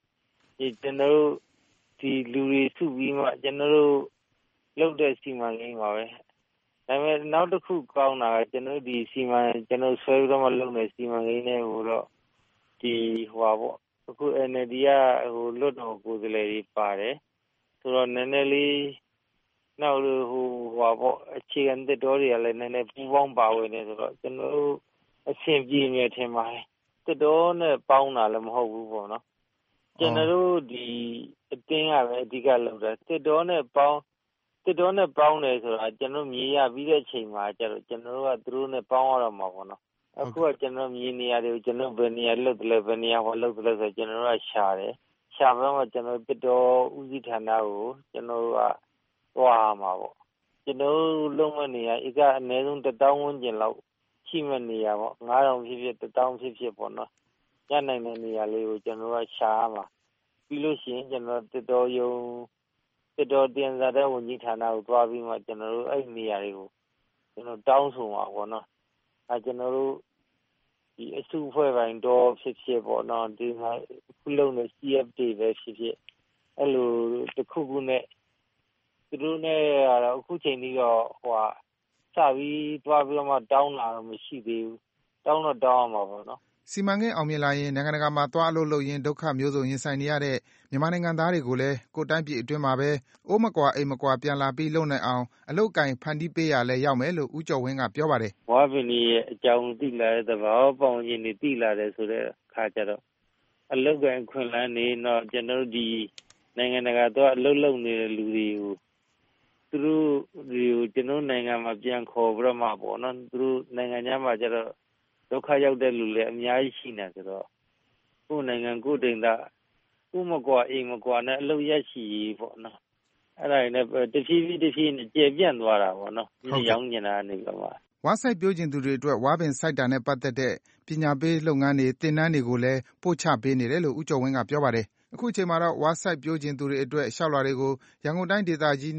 ဒီလူတွေစုပြီးမှကျွန်တော်တို့လုပ်တဲ့စီမံကိန်းပါပဲဒါပေမဲ့နောက်တစ်ခုကောင်းတာကကျွန်တော်ဒီစီမံကျွန်တော်ဆွဲပြီးတော့မှလုပ်နေစီမံကိန်းတွေကိုတော့ဒီဟွာပေါ့အခု NLD ကဟိုလွတ်တော်ကိုယ်စားလှယ်တွေပါတယ်ဆိုတော့နည်းနည်းလေးနောက်ဟိုဟွာပေါ့အခြေခံတဲ့တော်တွေကလည်းနည်းနည်းပူပေါင်းပါဝင်နေဆိုတော့ကျွန်တော်တို့အဆင်ပြေနေထင်ပါတယ်တဲ့တော်နဲ့ပေါင်းတာလည်းမဟုတ်ဘူးပေါ့နော်ကျွန်တော်တို့ဒီအတင်းကပဲအဓိကလုပ်တာတဲ့တော်နဲ့ပေါင်းတယ်ဆိုတာကျွန်တော်မြေရပြီးတဲ့အချိန်မှာကျတော့ကျွန်တော်တို့ကသူတို့နဲ့ပေါင်းရတော့မှာပေါ့နော်အခုကကျွန်တော်မြေနေရာတွေကိုကျွန်တော်ဘယ်နေရာလုပ်တယ်လဲဘယ်နေရာဟောလုပ်တယ်လဲဆိုကျွန်တော်တို့ကရှာပြီးတော့ကျွန်တော်တစ်တော်ဦးစီးဌာနကိုကျွန်တော်တို့ကသွားမှာပေါ့ကျွန်တော်လုံးဝနေရာဧကအနည်းဆုံး1000ဝန်းကျင်လောက်ရှိမဲ့နေရာပေါ့9000ဖြစ်ဖြစ်1000ဖြစ်ပေါ့နော်ညနိုင်တဲ့နေရာလေးကိုကျွန်တော်ကရှားမှာပြီးလို့ရှိရင်ကျွန်တော်တစ်တော်ယုံတစ်တော်တင်စားတဲ့ဝန်ကြီးဌာနကိုသွားပြီးမှကျွန်တော်တို့အဲ့နေရာတွေကိုကျွန်တော်တောင်းဆိုမှာပေါ့နော်ကျွန်တော်တို့ဒီအစုအဖွဲ့ပိုင်းတော့ဖြစ်ပေါ့နော်ဒီမှာခုလုံးနဲ့ CF တွေပဲဖြစ်အဲ့လိုတစ်ခုခုနဲ့သူတို့နဲ့ကတော့အခုချိန်ကြီးတော့ဟိုစပြီးသွားပြီးတော့မှတောင်းလာတော့မရှိသေးဘူးတောင်းအောင်ပါပေါ့နော်စီမံကိန်းအောင်မြင်လာရင်နိုင်ငံတကာမှာသွားလို့လုပ်ရင်ဒုက္ခမျိုးစုံရင်ဆိုင်နေရတဲ့မြန်မာနိုင်ငံသားတွေကိုလည်းကိုယ်တိုင်းပြည်အတွင်းမှာပဲအိုးမကွာအိမ်မကွာပြန်လာပြီးလုပ်နိုင်အောင်အလုပ်ကင်ဖန်တီးပေးရလဲရောက်မယ်လို့ဦးကျော်ဝင်းကပြောပါတယ်ဝါပင်ကြီးရဲ့အကြောင်းသိလာတဲ့သဘောပေါင်းရင်သိလာတယ်ဆိုတဲ့ခါကျတော့အလုပ်ကင်ခွင့်လန်းနေတော့ကျွန်တော်တို့ဒီနိုင်ငံတကာတော့အလုပ်လုပ်နေတဲ့လူတွေကိုသူတို့ကျွန်တော်နိုင်ငံမှာပြန်ခေါ်ပြီးတော့မှပေါ့နော်သူတို့နိုင်ငံခြားမှာကျတော့ဒုက္ခရောက်တဲ့လူလည်းအများကြီးရှိနေဆိုတော့ကိုယ်နိုင်ငံကိုယ်ဒေသကိုမကွာအိမ်မကွာနဲ့အလုပ်ရရှိပေါ့နော်အဲ့ဒါနဲ့တဖြည်းဖြည်းနဲ့ကျေပြန့်သွားတာပေါ့နော်ဒီရောင်းနေတာနေတော့ဝါစိုက်ပျိုးခြင်းသူတွေအတွက်ဝါပင်စိုက်တာနဲ့ပတ်သက်တဲ့ပညာပေးလုပ်ငန်းတွေသင်တန်းတွေကိုလည်းပို့ချပေးနေတယ်လို့ဦးကျော်ဝင်းကပြောပါတယ်အခုအချိန်မှာတော့ဝါစိုက်ပျိုးခြင်းသူတွေအတွက်ရှောက်လွှာတွေကိုရန်ကုန်တိုင်းဒေသကြီးနဲ့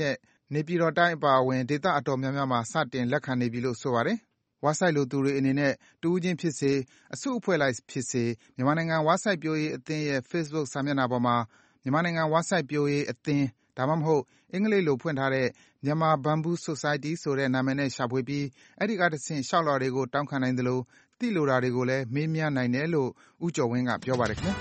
နေပြည်တော်တိုင်းအပါအဝင်ဒေသအတော်များများမှာစတင်လက်ခံနေပြီလို့ဆိုပါတယ်။ဝါစိုက်လိုသူတွေအနေနဲ့တဦးချင်းဖြစ်စေအစုအဖွဲ့လိုက်ဖြစ်စေမြန်မာနိုင်ငံဝါစိုက်ပျိုးရေးအသင်းရဲ့ Facebook စာမျက်နှာပေါ်မှာမြန်မာနိုင်ငံဝါစိုက်ပျိုးရေးအသင်းဒါမှမဟုတ်အင်္ဂလိပ်လိုဖွင့်ထားတဲ့ Myanmar Bamboo Society ဆိုတဲ့နာမည်နဲ့ရှာဖွေပြီးအဲဒီကတဆင့်လျှောက်လွှာတွေကိုတောင်းခံနိုင်သလိုသိလိုတာတွေကိုလည်းမေးမြန်းနိုင်တယ်လို့ဦးကျော်ဝင်းကပြောပါတယ်ခင်ဗျာ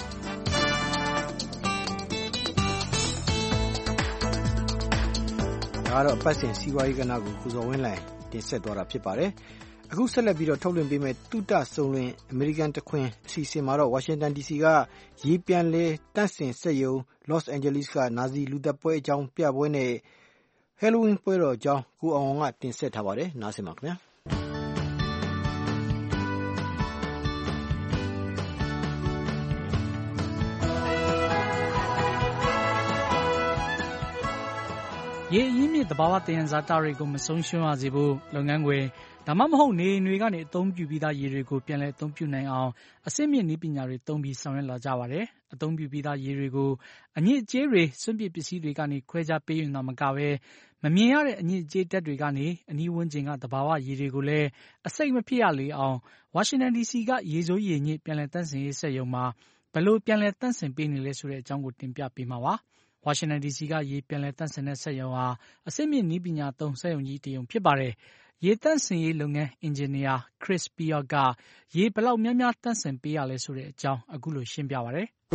ဒါကတော့အပတ်စဉ်စီးပွားရေးကဏ္ဍကိုကိုဇော်ဝင်းလှိုင်တင်ဆက်သွားတာဖြစ်ပါတယ်။အခုဆက်လက်ပြီးတော့ထုတ်လွှင့်ပေးမယ့်တုတစုံလင်အမေရိကန်တခွင်အစီအစဉ်မှာတော့ဝါရှင်တန် DC ကရေပြန်လဲတန့်စင်စက်ရုံ Los Angeles ကနာဇီလူသက်ပွဲအကြောင်းပြပွဲနဲ့ Halloween ပွဲတော်အကြောင်းကိုအောင်အောင်ကတင်ဆက်ထားပါတယ်။နားဆင်ပါခင်ဗျာ။ရေအရင်းမြစ်သဘာဝသယံဇာတတွေကိုမဆုံးရှုံးရစေဖို့လုပ်ငန်းခွင်ဒါမှမဟုတ်နေအိမ်တွေကနေအသုံးပြုပြီးသားရေတွေကိုပြန်လည်အသုံးပြုနိုင်အောင်အဆင့်မြင့်နည်းပညာတွေသုံးပြီးဆောင်ရွက်လာကြပါတယ်။အသုံးပြုပြီးသားရေတွေကိုအညစ်အကြေးတွေစွန့်ပစ်ပစ္စည်းတွေကနေခွဲခြားပေးယူတာမကပဲမမြင်ရတဲ့အညစ်အကြေးဓာတ်တွေကနေအနီးဝန်းကျင်ကသဘာဝရေတွေကိုလည်းအဆိပ်မဖြစ်ရလေအောင်ဝါရှင်တန် DC ကရေစိုးရေညစ်ပြန်လည်သန့်စင်ရေးစက်ရုံမှာဘယ်လိုပြန်လည်သန့်စင်ပေးနေလဲဆိုတဲ့အကြောင်းကိုတင်ပြပေးမှာပါ။ဝါရှင်တန် DC ကရေပြန်လည်သန့်စင်တဲ့စက်ရုံဟာအဆင့်မြင့်နည်းပညာသုံးစက်ရုံကြီးတစ်ရုံဖြစ်ပါတယ်။ရေသန့်စင်ရေးလုပ်ငန်းအင်ဂျင်နီယာ Chris Piot ကရေဘယ်လောက်များများသန့်စင်ပေးရလဲဆိုတဲ့အကြောင်းအခုလိုရှင်းပြပါတယ်။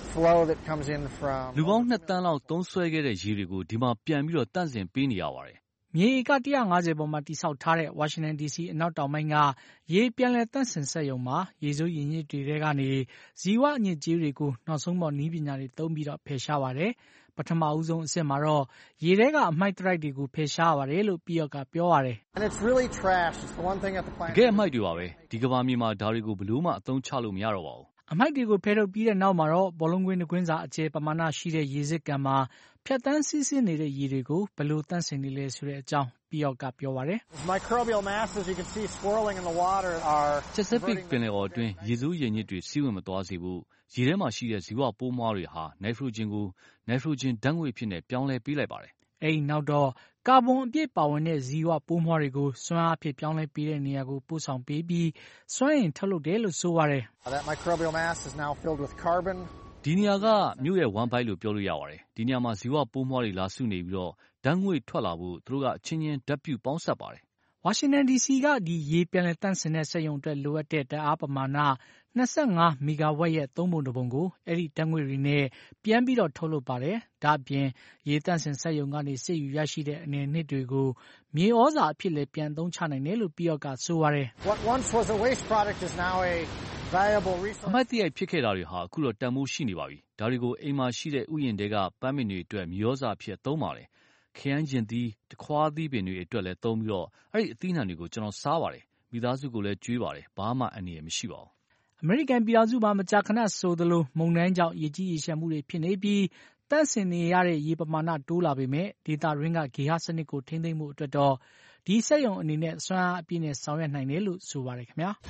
လူပေါင်း2 သန်းလောက်သုံးစွဲခဲ့တဲ့ရေတွေကိုဒီမှာပြန်ပြီးတော့သန့်စင်ပေးနေရပါတယ်။မြေဧက150ပေါ်မှာတည်ဆောက်ထားတဲ့ဝါရှင်တန် DC အနောက်တောင်ပိုင်းကရေပြန်လည်သန့်စင်စက်ရုံမှာရေစိုးရေညစ်တွေထဲကနေဇီဝအညစ်အကြေးတွေကိုနောက်ဆုံးပေါ်နည်းပညာတွေသုံးပြီးတော့ဖယ်ရှားပါတယ်။ပထမဦးဆုံးအဆင့်မှာတော့ရေထဲကအမှိုက်သရိုက်တွေကိုဖယ်ရှားရပါတယ်လို့Piotကပြောပါတယ်။တကယ်အမှိုက်တွေပါပဲဒီကမ္ဘာမြေမှာဒါတွေကိုဘယ်လို့မှအသုံးချလို့မရတော့ပါဘူး။အမှိုက်တွေကိုဖယ်ထုတ်ပြီးတဲ့နောက်မှာတော့ဘောလုံးကွင်းတစ်ကွင်းစာအကျယ်ပမာဏရှိတဲ့ရေစစ်ကန်မှာဖြတ်တန်းစီးဆင်းနေတဲ့ရေတွေကိုဘယ်လိုသန့်စင်နေလဲဆိုတဲ့အကြောင်းPiotကပြောပါတယ်။ Chesapeake ပင်လယ်အော်အတွင်းရေစိုးရေညစ်တွေစီးဝင်မသွားစေဖို့ရေထဲမှာရှိတဲ့ဇီဝပိုးမွှားတွေဟာနိုက်ထရိုဂျင်ကိုနိုက်ထရိုဂျင်ဓာတ်ငွေ့ဖြစ်နေပြောင်းလဲပေးလိုက်ပါတယ်။အဲဒီနောက်တော့ကာဗွန်အပြည့်ပါဝင်တဲ့ဇီဝပိုးမွှားတွေကိုစွမ်းအားဖြစ်ပြောင်းလဲပေးတဲ့နေရာကိုပို့ဆောင်ပေးပြီးစွမ်းအင်ထုတ်လုပ်တယ်လို့ဆိုပါတယ်။ဒီနေရာကမြို့ရဲ့ one byte လို့ပြောလို့ရပါတယ်။ဒီနေရာမှာဇီဝပိုးမွှားတွေလာစုနေပြီးတော့ဓာတ်ငွေ့ထွက်လာဖို့သူတို့ကအချင်းချင်းဓာတ်ပြုပေါင်းစပ်ပါတယ်။ဝါရှင်တန် DC ကဒီရေပြန်လည်သန့်စင်တဲ့စက်ရုံအတွက်လိုအပ်တဲ့ဓာတ်အားပမာဏ25 မီဂါဝက်ရဲ့3 ပုံ1ပုံကိုအဲဒီဓာတ်ငွေ့တွေနဲ့ပြန်ပြီးတော့ထုတ်လုပ်ပါတယ်။ဒါ့အပြင်ရေသန့်စင်စက်ရုံကနေစစ်ယူရရှိတဲ့အနယ်နှစ်တွေကိုမြေဩဇာအဖြစ်လည်းပြန်သုံးချနိုင်တယ်လို့Piotကဆိုပါတယ်။အမှိုက်သရိုက်ဖြစ်ခဲ့တာတွေဟာအခုတော့တန်ဖိုးရှိနေပါပြီ။ဒါတွေကိုအိမ်မှာရှိတဲ့ဥယျာဉ်တွေကပန်းပင်တွေအတွက်မြေဩဇာအဖြစ်သုံးပါတယ်။ခရမ်းကျင်သီးတခွားသီးပင်တွေအတွက်လည်းသုံးပြီးတော့အဲ့ဒီအသီးနှံတွေကိုကျွန်တော်စားပါတယ်။မိသားစုကိုလည်းကျွေးပါတယ်။ဘာမှအန္တရာယ်မရှိပါဘူး။အမေရိကန်ပြည်ထောင်စုမှာမကြာခဏဆိုသလိုမုန်တိုင်းကြောင့်ရေကြီးရေလျှံမှုတွေဖြစ်နေပြီးသန့်စင်နေရတဲ့ရေပမာဏတိုးလာပေမဲ့ဒေသတွင်းကဂေဟစနစ်ကိုထိန်းသိမ်းမှုအတွက်တော့ဒီစက်ရုံအနေနဲ့စွမ်းအားအပြည့်နဲ့ဆောင်ရွက်နိုင်တယ်လို့ဆိုပါတယ်ခင်ဗျာ။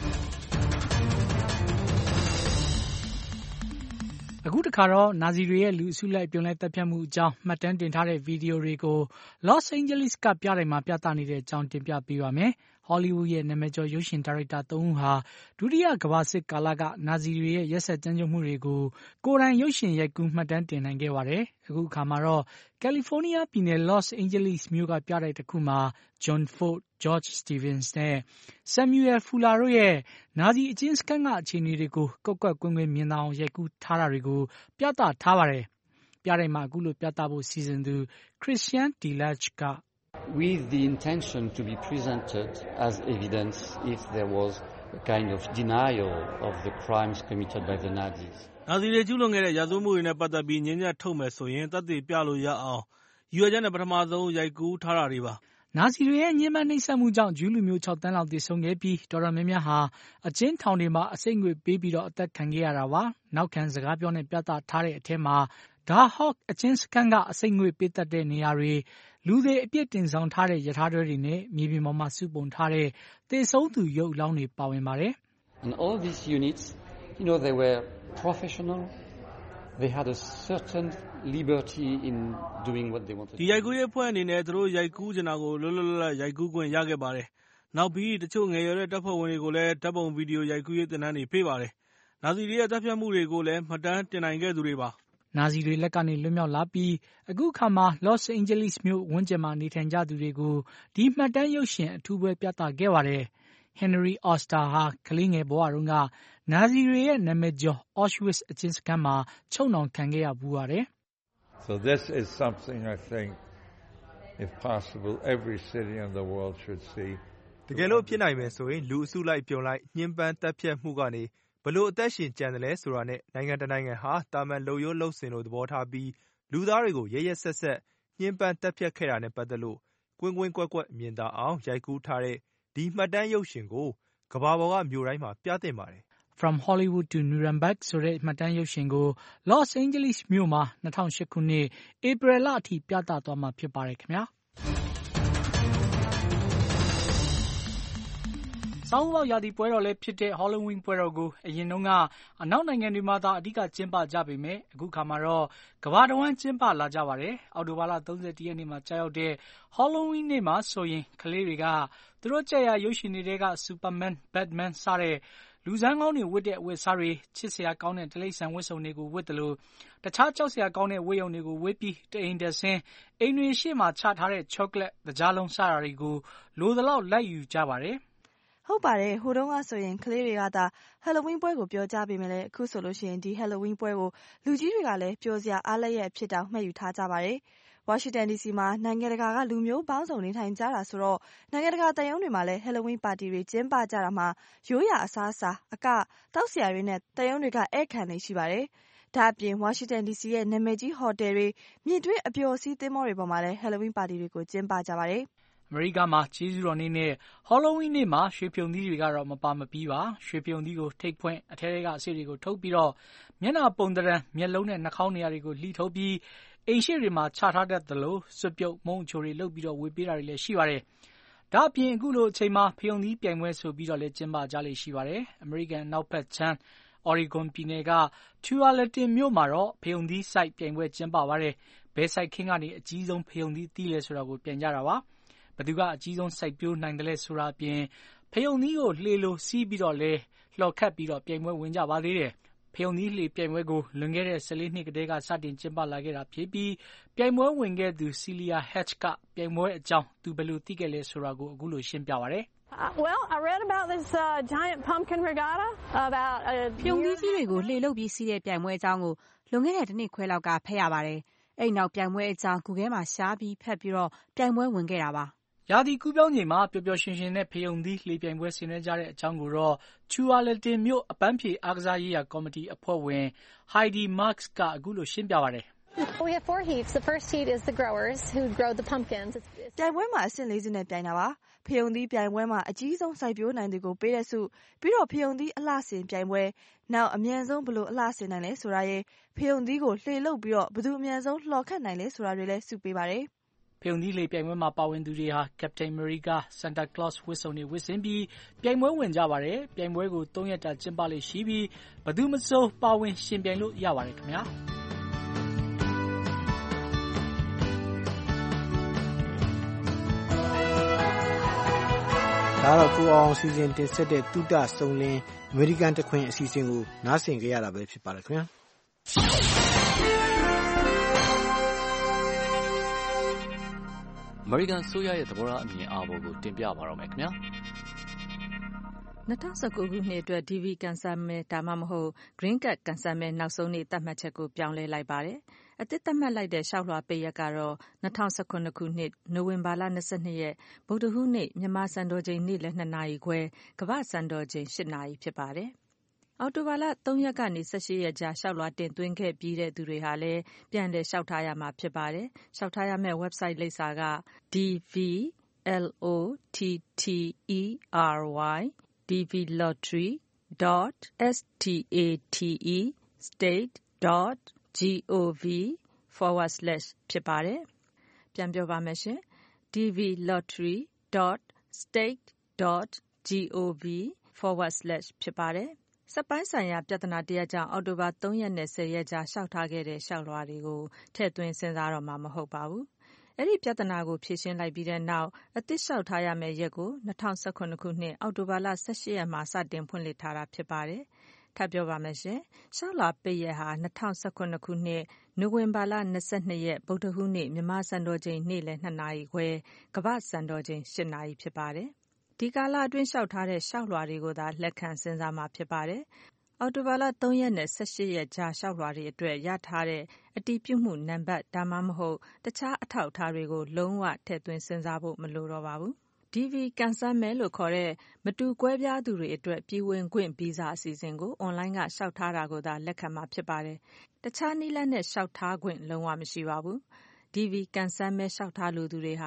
အခုတခါတော့နာဇီတွေရဲ့လူအစုလိုက်အပြုံလိုက်တပ်ဖြတ်မှုအကြောင်းမှတ်တမ်းတင်ထားတဲ့ဗီဒီယိုတွေကို Los Angeles ကပြတိုင်မှာပြသနေတဲ့အကြောင်းတင်ပြပေးပါမယ်။ Hollywood ရဲ့နာမည်ကျော်ရုပ်ရှင်ဒါရိုက်တာ3ဦးဟာဒုတိယကမ္ဘာစစ်ကာလကနာဇီတွေရဲ့ရက်စက်ကြမ်းကြုတ်မှုတွေကိုကိုယ်တိုင်ရုပ်ရှင်ရိုက်ကူးမှတ်တမ်းတင်နိုင်ခဲ့ပါတယ်။အခုအခါမှာတော့ကယ်လီဖိုးနီးယားပြည်နယ် Los Angeles မြို့ကပြတိုက်တစ်ခုမှာ John Ford, George Stevens နဲ့ Samuel Fuller တို့ရဲ့နာဇီအကျဉ်းစခန်းကအခြေအနေတွေကိုကွက်ကွက်ကွင်းကွင်းမြင်သာအောင်ရိုက်ကူးထားတာတွေကိုပြသထားပါတယ်။ပြတိုက်မှာအခုလိုပြသဖို့စီစဉ်သူ Christian DeLage က with the intention to be presented as evidence if there was a kind of denial of the crimes committed by the Nazis. နာဇီတွေကျူးလွန်ခဲ့တဲ့ရာဇဝတ်မှုတွေနဲ့ပတ်သက်ပြီးငြင်းချက်ထုတ်မယ်ဆိုရင်သက်သေပြလို့ရအောင်ရည်ရွယ်ချက်နဲ့ပထမဆုံးရိုက်ကူးထားတာတွေပါ။နာဇီတွေရဲ့ညှဉ်းပန်းနှိပ်စက်မှုကြောင့်ဂျူးလူမျိုး6 သန်းလောက်သေဆုံးခဲ့ပြီးတော်တော်များများဟာအကျဉ်းထောင်တွေမှာအစိတ်ငွေပေးပြီးတော့အသက်ခံခဲ့ရတာပါ။နောက်ခံစကားပြောနဲ့ပြသထားတဲ့အထက်မှာဒါဟော့အကျဉ်းစခန်းကအစိတ်ငွေပေးတတ်တဲ့နေရာတွေလူတွေအပြစ်တင်ဆောင်ထားတဲ့ရထားတွဲတွေနဲ့မြေပြင်ပေါ်မှာစုပုံထားတဲ့သေဆုံးသူရုပ်အလောင်းတွေပါဝင်ပါတယ်။ And all these units, they were professional. they had a certain liberty in doing what they wanted. ဒီရိုက်ကူးရေးအဖွဲ့အနေနဲ့သူတို့ရိုက်ကူးချင်တာကိုလွတ်လွတ်လပ်လပ်ရိုက်ကူးခွင့်ရခဲ့ပါတယ်။နောက်ပြီးတချို့ငယ်ရွယ်တဲ့တပ်ဖွဲ့ဝင်တွေကိုလည်းဓာတ်ပုံဗီဒီယိုရိုက်ကူးရေးသင်တန်းတွေပေးပါတယ်။နာဇီတွေရဲ့တပ်ဖြတ်မှုတွေကိုလည်းမှတ်တမ်းတင်နိုင်ခဲ့သူတွေပါ။နာဇီတွေလက်ကနေလွတ်မြောက်လာပြီးအခုခါမှာ Los Angeles မြို့ဝန်းကျင်မှာနေထိုင်ကြသူတွေကိုဒီမှတ်တမ်းရုပ်ရှင်အထူးပွဲပြသခဲ့ပါတယ်။ Henry Oster ဟာကလေးငယ်ဘဝတုန်းကနာဇီတွေရဲ့နာမည်ကျော် Auschwitz အကျဉ်းစခန်းမှာချုပ်နှောင်ခံခဲ့ရဖူးပါတယ်။ So this is something I think, if possible, every city in the world should see. တကယ်လို့ဖြစ်နိုင်မယ်ဆိုရင်လူအစုလိုက်ပြုံလိုက်ညှဉ်းပန်းတပ်ဖြတ်မှုကနေဘလို့အသက်ရှင်ကြံတယ်လဲဆိုတာနဲ့နိုင်ငံတနိုင်ငံဟာတာမန်လုံရိုးလုံစင်လို့သဘောထားပြီးလူသားတွေကိုရရဆက်ဆက်ညှဉ်းပန်းတပ်ဖြတ်ခဲ့တာနဲ့ပတ်သက်လို့ကွင်းကွင်းကွက်ကွက်မြင်သာအောင်ရိုက်ကူးထားတဲ့ဒီမှတ်တမ်းရုပ်ရှင်ကိုကမ္ဘာပေါ်ကမြို့တိုင်းမှာပြသင့်ပါတယ်။ From Hollywood to Nuremberg ဆိုတဲ့မှတ်တမ်းရုပ်ရှင်ကို Los Angeles မြို့မှာ2008ခုနှစ်ဧပြီလအထိပြသသွားမှာဖြစ်ပါတယ်ခင်ဗျာ။ဆောင်းဦးပေါက်ရာသီပွဲတော်လည်းဖြစ်တဲ့ Halloween ပွဲတော်ကိုအရင်တုန်းကအနောက်နိုင်ငံတွေမှာသာအဓိကကျင်းပကြပေမဲ့အခုခါမှာတော့ကမ္ဘာတစ်ဝန်းကျင်းပလာကြပါတယ်။အောက်တိုဘာလ31ရက်နေ့မှာကြာရောက်တဲ့ Halloween နေ့မှာဆိုရင်ကလေးတွေကသူတို့ကြက်ရရုပ်ရှင်တွေက Superman, Batman စတဲ့လူဇန်းကောင်းတွေဝတ်တဲ့အဝတ်အစားတွေချစ်စရာကောင်းတဲ့တိရစ္ဆာန်ဝတ်စုံတွေကိုဝတ်တယ်လို့တခြားကြောက်စရာကောင်းတဲ့ဝတ်ရုံတွေကိုဝတ်ပြီးတအိမ်တက်ဆင်းအိမ်တွေရှေ့မှာချထားတဲ့ chocolate တကြားလုံးစတာတွေကိုလိုသလောက်လိုက်ယူကြပါတယ်။ဟုတ်ပါတယ်ဟိုတုန်းကဆိုရင်ကလေးတွေကသာ Halloween ပွဲကိုပြောကြပေမဲ့လည်းအခုဆိုလို့ရှိရင်ဒီ Halloween ပွဲကိုလူကြီးတွေကလည်းပျော်စရာအားလျက်ဖြစ်တောင်မှတ်ယူထားကြပါတယ်။ Washington DC မှာနိုင်ငံတကာကလူမျိုးပေါင်းစုံနေထိုင်ကြတာဆိုတော့နိုင်ငံတကာတန်ရုံးတွေမှာလည်း Halloween ပါတီတွေကျင်းပကြတာမှာရိုးရာအစားအစာအကတောက်စရာတွေနဲ့တန်ရုံးတွေကဧည့်ခံနေရှိပါတယ်။ဒါ့အပြင် Washington DC ရဲ့နာမည်ကြီးဟိုတယ်တွေမြင့်တွင်းအပျော်စီးသင်္ဘောတွေပေါ်မှာလည်း Halloween ပါတီတွေကိုကျင်းပကြပါတယ်။အမေရိကမှာကျေးဇူးတော်နေ့နဲ့ Halloween နေ့မှာရွှေဖြုံသီးတွေကတော့မပါမပြီးပါ။ရွှေဖြုံသီးကိုထိပ်ဖွင့်အထဲထဲကအဆိပ်တွေကိုထုတ်ပြီးတော့မျက်နှာပုံသဏ္ဍာန်မျက်လုံးနဲ့နှာခေါင်းနေရာတွေကိုလှီထုတ်ပြီးအိမ်ရှိတွေမှာချထားတတ်သလိုစွပ်ပြုတ်မုံချိုတွေလုပ်ပြီးတော့ဝေပေးတာတွေလည်းရှိပါတယ်။ဒါ့အပြင်အခုလိုအချိန်မှာဖျုံသီးပြိုင်ပွဲဆိုပြီးတော့လည်းကျင်းပကြလေရှိပါတယ်။အမေရိကန်နောက်ဘက်ချမ်း Oregon ပြည်နယ်က Tualatin မြို့မှာတော့ဖျုံသီးစိုက်ပြိုင်ပွဲကျင်းပပါတယ်။ဘဲစိုက်ခင်းကနေအကြီးဆုံးဖျုံသီးတီးလဲဆိုတာကိုပြိုင်ကြတာပါ။ဘသူကအကြီးဆုံးစိုက်ပျိုးနိုင်တယ်လဲဆိုတာအပြင်ဖျုံသီးကိုလှေလိုစီးပြီးတော့လဲလှော်ခတ်ပြီးတော့ပြိုင်ပွဲဝင်ကြပါသေးတယ်။ဖျုံသီးလှေပြိုင်ပွဲကိုလွန်ခဲ့တဲ့14နှစ်ကတည်းကစတင်ကျင်းပလာခဲ့တာဖြစ်ပြီးပြိုင်ပွဲဝင်ခဲ့သူ Celia Hatch ကပြိုင်ပွဲအကြောင်းသူဘယ်လိုသိခဲ့လဲဆိုတာကိုအခုလိုရှင်းပြပါတယ် Well, I read about this giant pumpkin regatta about ဖျုံသီးကြီးတွေကိုလှေလုပ်ပြီးစီးတဲ့ပြိုင်ပွဲအကြောင်းကိုလွန်ခဲ့တဲ့တစ်နှစ်ခွဲလောက်ကဖတ်ရပါတယ်။အဲ့နောက်ပြိုင်ပွဲအကြောင်း Google မှာရှားပြီးဖတ်ပြီးတော့ပြိုင်ပွဲဝင်ခဲ့တာပါ။ရာသီကူးပြောင်းချိန်မှာပျော်ပျော်ရွှင်ရွှင်နဲ့ဖျုံသီးလှေပြိုင်ပွဲဆင်နွှဲကြတဲ့အကြောင်းကိုတော့ Tualatin မြို့အပန်းဖြေအားကစားရေးရာကော်မတီအဖွဲ့ဝင် Heidi Marks ကအခုလိုရှင်းပြပါတယ် We have 4 heats. The first heat is the growers who grow the pumpkins. ပြိုင်ပွဲမှာအဆင့်၄ဆင့်နဲ့ပြိုင်တာပါ။ဖျုံသီးပြိုင်ပွဲမှာအကြီးဆုံးစိုက်ပျိုးနိုင်သူကိုပေးတဲ့ဆုပြီးတော့ဖျုံသီးအလှဆင်ပြိုင်ပွဲနောက်အမြန်ဆုံးဘလို့အလှဆင်နိုင်လဲဆိုတာရဲ့ဖျုံသီးကိုလှေလုပ်ပြီးတော့ဘသူအမြန်ဆုံးလှော်ခတ်နိုင်လဲဆိုတာတွေလည်းဆုပေးပါတယ်။ဖျုံသီးလှေပြိုင်ပွဲမှာပါဝင်သူတွေဟာ Captain America, Santa Claus ဝတ်စုံတွေဝတ်ဆင်ပြီးပြိုင်ပွဲဝင်ကြပါတယ်။ပြိုင်ပွဲကို3ရက်တာကျင်းပလေရှိပြီးဘသူမစိုးပါဝင်ရှင်ပြိုင်လို့ရပါတယ်ခင်ဗျာ။ဒါတော့ကိုအောင်စီစဉ်တင်ဆက်တဲ့တုဒ္ဒစုံလင်အမေရိကန်တခွင်အစီအစဉ်ကိုနားဆင်ကြရတာပဲဖြစ်ပါတယ်ခင်ဗျာအမေရိကန်ဆိုရရဲ့သဘောထားအမြင်အာဘော်ကိုတင်ပြပါတော့မယ်ခင်ဗျာ 2019ခုနှစ်အတွက် DV ကန်ဆာမဲဒါမှမဟုတ် Green Card ကန်ဆာမဲနောက်ဆုံးနေ့သတ်မှတ်ချက်ကိုပြောင်းလဲလိုက်ပါတယ်။အသစ်သတ်မှတ်လိုက်တဲ့လျှောက်လွှာပိတ်ရက်ကတော့2019ခုနှစ်နိုဝင်ဘာလ22ရက်ဗုဒ္ဓဟူးနေ့မြန်မာစံတော်ချိန်နေ့လယ်2နာရီခွဲကမ္ဘာစံတော်ချိန်8နာရီဖြစ်ပါတယ်။အောက်တိုဘာလ3ရက်ကနေ18ရက်ကြာလျှောက်လွှာတင်သွင်းခဲ့ပြီးတဲ့သူတွေဟာလည်းပြန်လည်လျှောက်ထားရမှာဖြစ်ပါတယ်။လျှောက်ထားရမယ့် website လိပ်စာက dvlottery.state.gov/ ဖြစ်ပါတယ်။ပြန်ပြောပါမယ်ရှင်။ dvlottery.state.gov/ ဖြစ်ပါတယ်စက်ပိုင်းဆိုင်ရာပြဿနာတရပ်ကြောင့်အောက်တိုဘာ3ရက်နဲ့10ရက်ကြားလျှောက်ထားခဲ့တဲ့လျှောက်လွှာတွေကိုထည့်သွင်းစဉ်းစားတော့မှာမဟုတ်ပါဘူး။အဲ့ဒီပြဿနာကိုဖြေရှင်းလိုက်ပြီးတဲ့နောက်အသစ်လျှောက်ထားရမယ့်ရက်ကို2019ခုနှစ်အောက်တိုဘာလ18ရက်မှာစတင်ဖွင့်လှစ်ထားတာဖြစ်ပါတယ်။ထပ်ပြောပါမယ်ရှင်။လျှောက်လွှာပိတ်ရက်ဟာ2019ခုနှစ်နိုဝင်ဘာလ22ရက်ဗုဒ္ဓဟူးနေ့မြန်မာစံတော်ချိန်နေ့လယ်2နာရီခွဲကမ္ဘာစံတော်ချိန်8နာရီဖြစ်ပါတယ်။ဒီကာလအတွင်းလျှောက်ထားတဲ့လျှောက်လွှာတွေကိုသာလက်ခံစဉ်းစားမှာဖြစ်ပါတယ်။အောက်တိုဘာလ3ရက်နဲ့18ရက်ကြားလျှောက်လွှာတွေအတွက်ရထားတဲ့အတည်ပြုမှုနံပါတ်ဒါမှမဟုတ်တခြားအထောက်အထားတွေကိုလုံးဝထည့်သွင်းစဉ်းစားဖို့မလိုတော့ပါဘူး။ DV ကန်ဆယ်မဲလို့ခေါ်တဲ့မတူကွဲပြားသူတွေအတွက်ပြည်ဝင်ခွင့်ဗီဇာအစီအစဉ်ကိုအွန်လိုင်းကလျှောက်ထားတာကိုသာလက်ခံမှာဖြစ်ပါတယ်။တခြားနည်းလမ်းနဲ့လျှောက်ထားခွင့်လုံးဝမရှိပါဘူး။ DV ကန်ဆယ်မဲလျှောက်ထားလိုသူတွေဟာ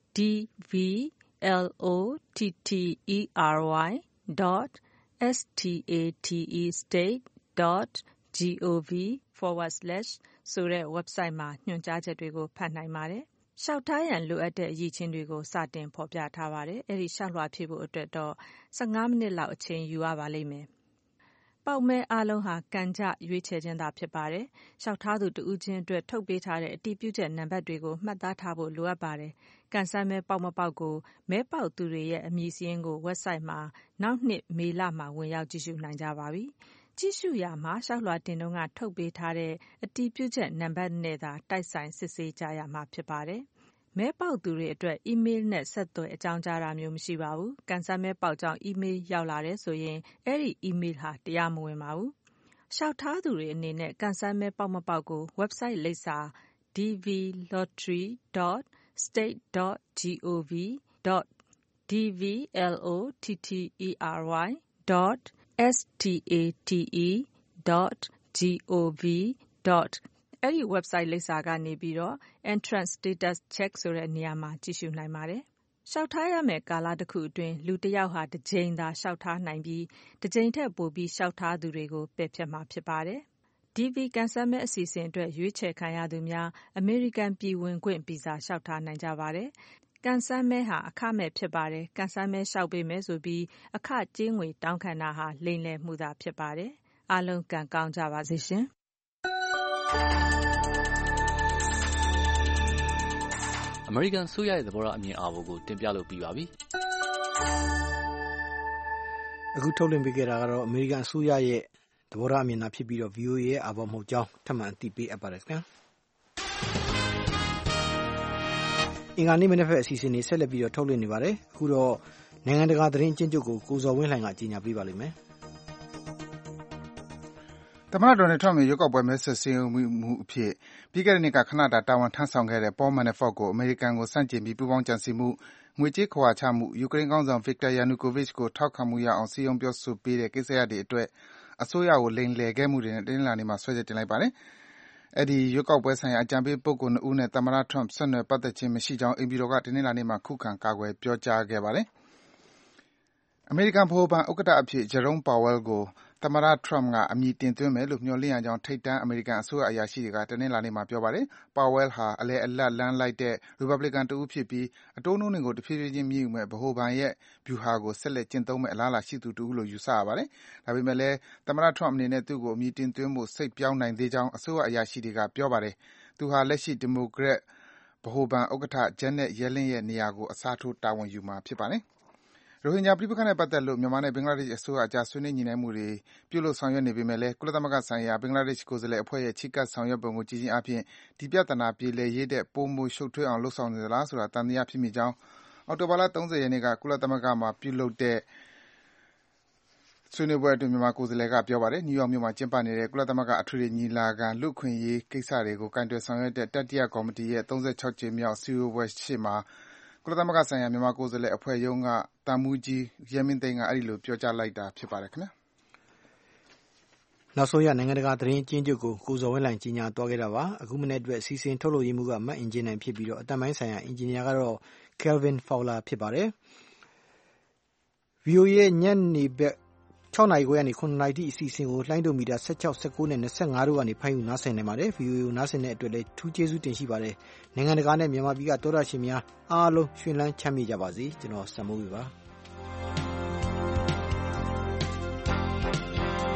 dvlotterstate.gov/ဆိုတဲ့ website မှာညွှန်ကြားချက်တွေကိုဖတ်နိုင်ပါတယ်။လျှောက်ထားရန်လိုအပ်တဲ့အရည်အချင်းတွေကိုစတင်ဖော်ပြထားပါတယ်။အဲဒီလျှောက်လွှာဖြည့်ဖို့အတွက်တော့15မိနစ်လောက်အချိန်ယူရပါလိမ့်မယ်။ပေါက်မဲအားလုံးဟာကန်ကြရွေးချယ်ခြင်းသာဖြစ်ပါတယ်။လျှောက်ထားသူတဦးချင်းအတွက်ထုတ်ပေးထားတဲ့အတည်ပြုချက်နံပါတ်တွေကိုမှတ်သားထားဖို့လိုအပ်ပါတယ်။ကန်ဆယ်မဲပေါက်မပေါက်ကိုမဲပေါက်သူတွေရဲ့အမည်စာရင်းကို website မှာနောက်နှစ်မေလမှာဝင်ရောက်ကြည့်ရှုနိုင်ကြပါပြီ။ကြည့်ရှုရာမှာလျှောက်လွှာတင်တုန်းကထုတ်ပေးထားတဲ့အတည်ပြုချက်နံပါတ်နဲ့သာတိုက်ဆိုင်စစ်ဆေးကြရမှာဖြစ်ပါတယ်။မဲပေါက်သူတွေအတွက်အီးမေးလ်နဲ့ဆက်သွယ်အကြောင်းကြားတာမျိုးမရှိပါဘူး။ကန်ဆယ်မဲပေါက်ကြောင်းအီးမေးလ်ရောက်လာတယ်ဆိုရင်အဲ့ဒီအီးမေးလ်ဟာတရားမဝင်ပါဘူး။လျှောက်ထားသူတွေအနေနဲ့ကန်ဆယ်မဲပေါက်မပေါက်ကို website လိပ်စာ dvlottery.state.gov.gov. အဲ့ဒီ website လိပ်စာကနေပြီးတော့ entrance status check ဆိုတဲ့နေရာမှာကြည့်ရှုနိုင်ပါတယ်။လျှောက်ထားရမယ့်ကာလတစ်ခုအတွင်းလူတစ်ယောက်ဟာတစ်ကြိမ်သာလျှောက်ထားနိုင်ပြီးတစ်ကြိမ်ထက်ပိုပြီးလျှောက်ထားသူတွေကိုပယ်ဖျက်မှာဖြစ်ပါတယ်။ DV ကန်ဆယ်မဲအစီအစဉ်အတွက်ရွေးချယ်ခံရသူများအမေရိကန်ပြည်ဝင်ခွင့်ဗီဇာလျှောက်ထားနိုင်ကြပါတယ်။ကန်ဆယ်မဲဟာအခမဲ့ဖြစ်ပါတယ်။ကန်ဆယ်မဲလျှောက်ပေးမယ်ဆိုပြီးအခကြေးငွေတောင်းခံတာဟာလိမ်လည်မှုသာဖြစ်ပါတယ်။အားလုံးကံကောင်းကြပါစေရှင်။အမေရိကန်ဆိုရရဲ့သဘောထားအမြင်အာဘော်ကိုတင်ပြလို့ပြီးပါပြီ။အခုထုတ်လွှင့်ပေးခဲ့တာကတော့အမေရိကန်ဆိုရရဲ့သဘောထားအမြင်သာဖြစ်ပြီးတော့ VOA ရဲ့အာဘော်မဟုတ်ကြောင်းထပ်မံအသိပေးအပ်ပါတယ်ခင်ဗျာ။အင်္ဂါနေ့မနေ့ဖက်အစီအစဉ်တွေဆက်လက်ပြီးတော့ထုတ်လွှင့်နေပါတယ်။အခုတော့နိုင်ငံတကာသတင်းအကျဉ်းချုပ်ကိုကိုဇော်ဝင်းလှိုင်ကကြီးညာပေးပါလိမ့်မယ်။သမ္မတဒေါ်နယ်ထရမ့်ရဲ့ရွေးကောက်ပွဲမဲဆွယ်စည်းရုံးမှုအဖြစ်ပြီးခဲ့တဲ့နှစ်ကခဏတာဝန်ထမ်းဆောင်ခဲ့တဲ့ Paul Manafort ကိုအမေရိကန်ကိုဆန့်ကျင်ပြီးပူးပေါင်းကြံစည်မှု၊ငွေကြေးခဝါချမှု၊ယူကရိန်းခေါင်းဆောင် Viktor Yanukovych ကိုထောက်ခံမှုရအောင်စည်းရုံးပြောဆိုပေးတဲ့ကိစ္စရပ်တွေအတွက်အစိုးရကိုလိမ်လည်ခဲ့မှုတွေနဲ့တနင်္လာနေ့မှာစွဲချက်တင်လိုက်ပါတယ်။အဲဒီရွေးကောက်ပွဲဆိုင်ရာအကြံပေးပုဂ္ဂိုလ် 2 ဦးနဲ့သမ္မတထရမ့်ဆက်နွယ်ပတ်သက်ခြင်းမရှိကြောင်းအိမ်ဖြူတော်ကတနင်္လာနေ့မှာခုခံကာကွယ်ပြောကြားခဲ့ပါတယ်။အမေရိကန်ဗဟိုဘဏ်ဥက္ကဋ္ဌအဖြစ် Jerome Powell ကိုသမ္မတထရမ့်ကအမည်တင်သွင်းမယ်လို့မျှော်လင့်ရကြောင်းထိပ်တန်းအမေရိကန်အစိုးရအရာရှိတွေကတနင်္လာနေ့မှာပြောပါတယ်။ Powell ဟာအလယ်အလတ်လမ်းလိုက်တဲ့ရီပတ်ဘလီကန်တဦးဖြစ်ပြီးအတိုးနှုန်းတွေကိုတဖြည်းဖြည်းချင်းမြင့်ယူမယ့်ဗဟိုဘဏ်ရဲ့ဗျူဟာကိုဆက်လက်ကျင့်သုံးမယ့်အလားအလာရှိသူတဦးလို့ယူဆရပါတယ်။ဒါပေမဲ့လည်းသမ္မတထရမ့်အနေနဲ့သူ့ကိုအမည်တင်သွင်းဖို့စိတ်ပြောင်းနိုင်သေးကြောင်းအစိုးရအရာရှိတွေကပြောပါတယ်။သူဟာလက်ရှိဒီမိုကရက်ဗဟိုဘဏ်ဥက္ကဋ္ဌ Janet Yellen ရဲ့နေရာကိုအစားထိုးတာဝန်ယူမှာဖြစ်ပါတယ်။ရိုဟင်ဂျာပဋိပက္ခနဲ့ပတ်သက်လို့မြန်မာနဲ့ဘင်္ဂလားဒေ့ရှ်အစိုးရအကြားဆွေးနွေးညှိနှိုင်းမှုတွေပြုလုပ်ဆောင်ရွက်နေပေမဲ့လည်းကုလသမဂ္ဂဆိုင်ရာဘင်္ဂလားဒေ့ရှ်ကိုယ်စားလှယ်အဖွဲ့ရဲ့ချဉ်းကပ်ဆောင်ရွက်ပုံကိုကြည့်ခြင်းအားဖြင့်ဒီပြဿနာပြေလည်ရေးထက်ပိုမိုရှုပ်ထွေးအောင်လုပ်ဆောင်နေသလားဆိုတာသံသယဖြစ်မိကြောင်းအောက်တိုဘာလ30ရက်နေ့ကကုလသမဂ္ဂမှာပြုလုပ်တဲ့ဆွေးနွေးပွဲအတွင်းမြန်မာကိုယ်စားလှယ်ကပြောပါတယ်။နယူးယောက်မြို့မှာကျင်းပနေတဲ့ကုလသမဂ္ဂအထွေထွေညီလာခံလူ့အခွင့်အရေးကိစ္စတွေကိုကိုင်တွယ်ဆောင်ရွက်တဲ့တတိယကော်မတီရဲ့36ကြိမ်မြောက်စည်းဝေးပွဲရှေ့မှာကုလသမဂ္ဂဆိုင်ရာမြန်မာကိုယ်စားလှယ်အဖွဲ့ရုံးကသံမှူးကြီးရဲမင်းသိန်းကအဲဒီလိုပြောကြားလိုက်တာဖြစ်ပါတယ်ခင်ဗျာ။နောက်ဆုံးရနိုင်ငံတကာသတင်းအကျဉ်းချုပ်ကိုကိုဇော်ဝင်းလှိုင်ကြီးညာသွားခဲ့တာပါ။အခုမနေ့အတွက်စီစဉ်ထုတ်လုပ်ရေးမှုကမတ်အင်ဂျင်နိုင်ဖြစ်ပြီးတော့အတမိုင်းဆိုင်ရာအင်ဂျင်နီယာကတော့ Kelvin Fowler ဖြစ်ပါတယ်။ VOA ရဲ့ညနေဘက်6နာရီခွဲကနေ9နာရီထိအစီအစဉ်ကိုလှိုင်းဒိုမီတာ16 19နဲ့25တို့ကနေဖမ်းယူနားဆင်နိုင်ပါတယ်။ VOA ကိုနားဆင်တဲ့အတွက်လည်းထူးကျေးဇူးတင်ရှိပါတယ်။နိုင်ငံတကာနဲ့မြန်မာပြည်ကသောတာရှင်များအားလုံးရွှင်လန်းချမ်းမြေ့ကြပါစေ။ကျွန်တော်စံမိုးပါ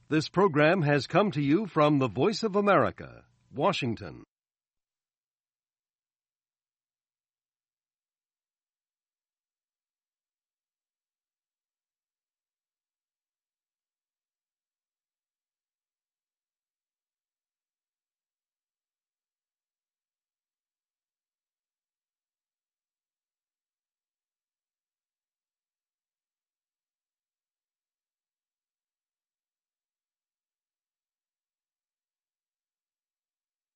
This program has come to you from the Voice of America, Washington.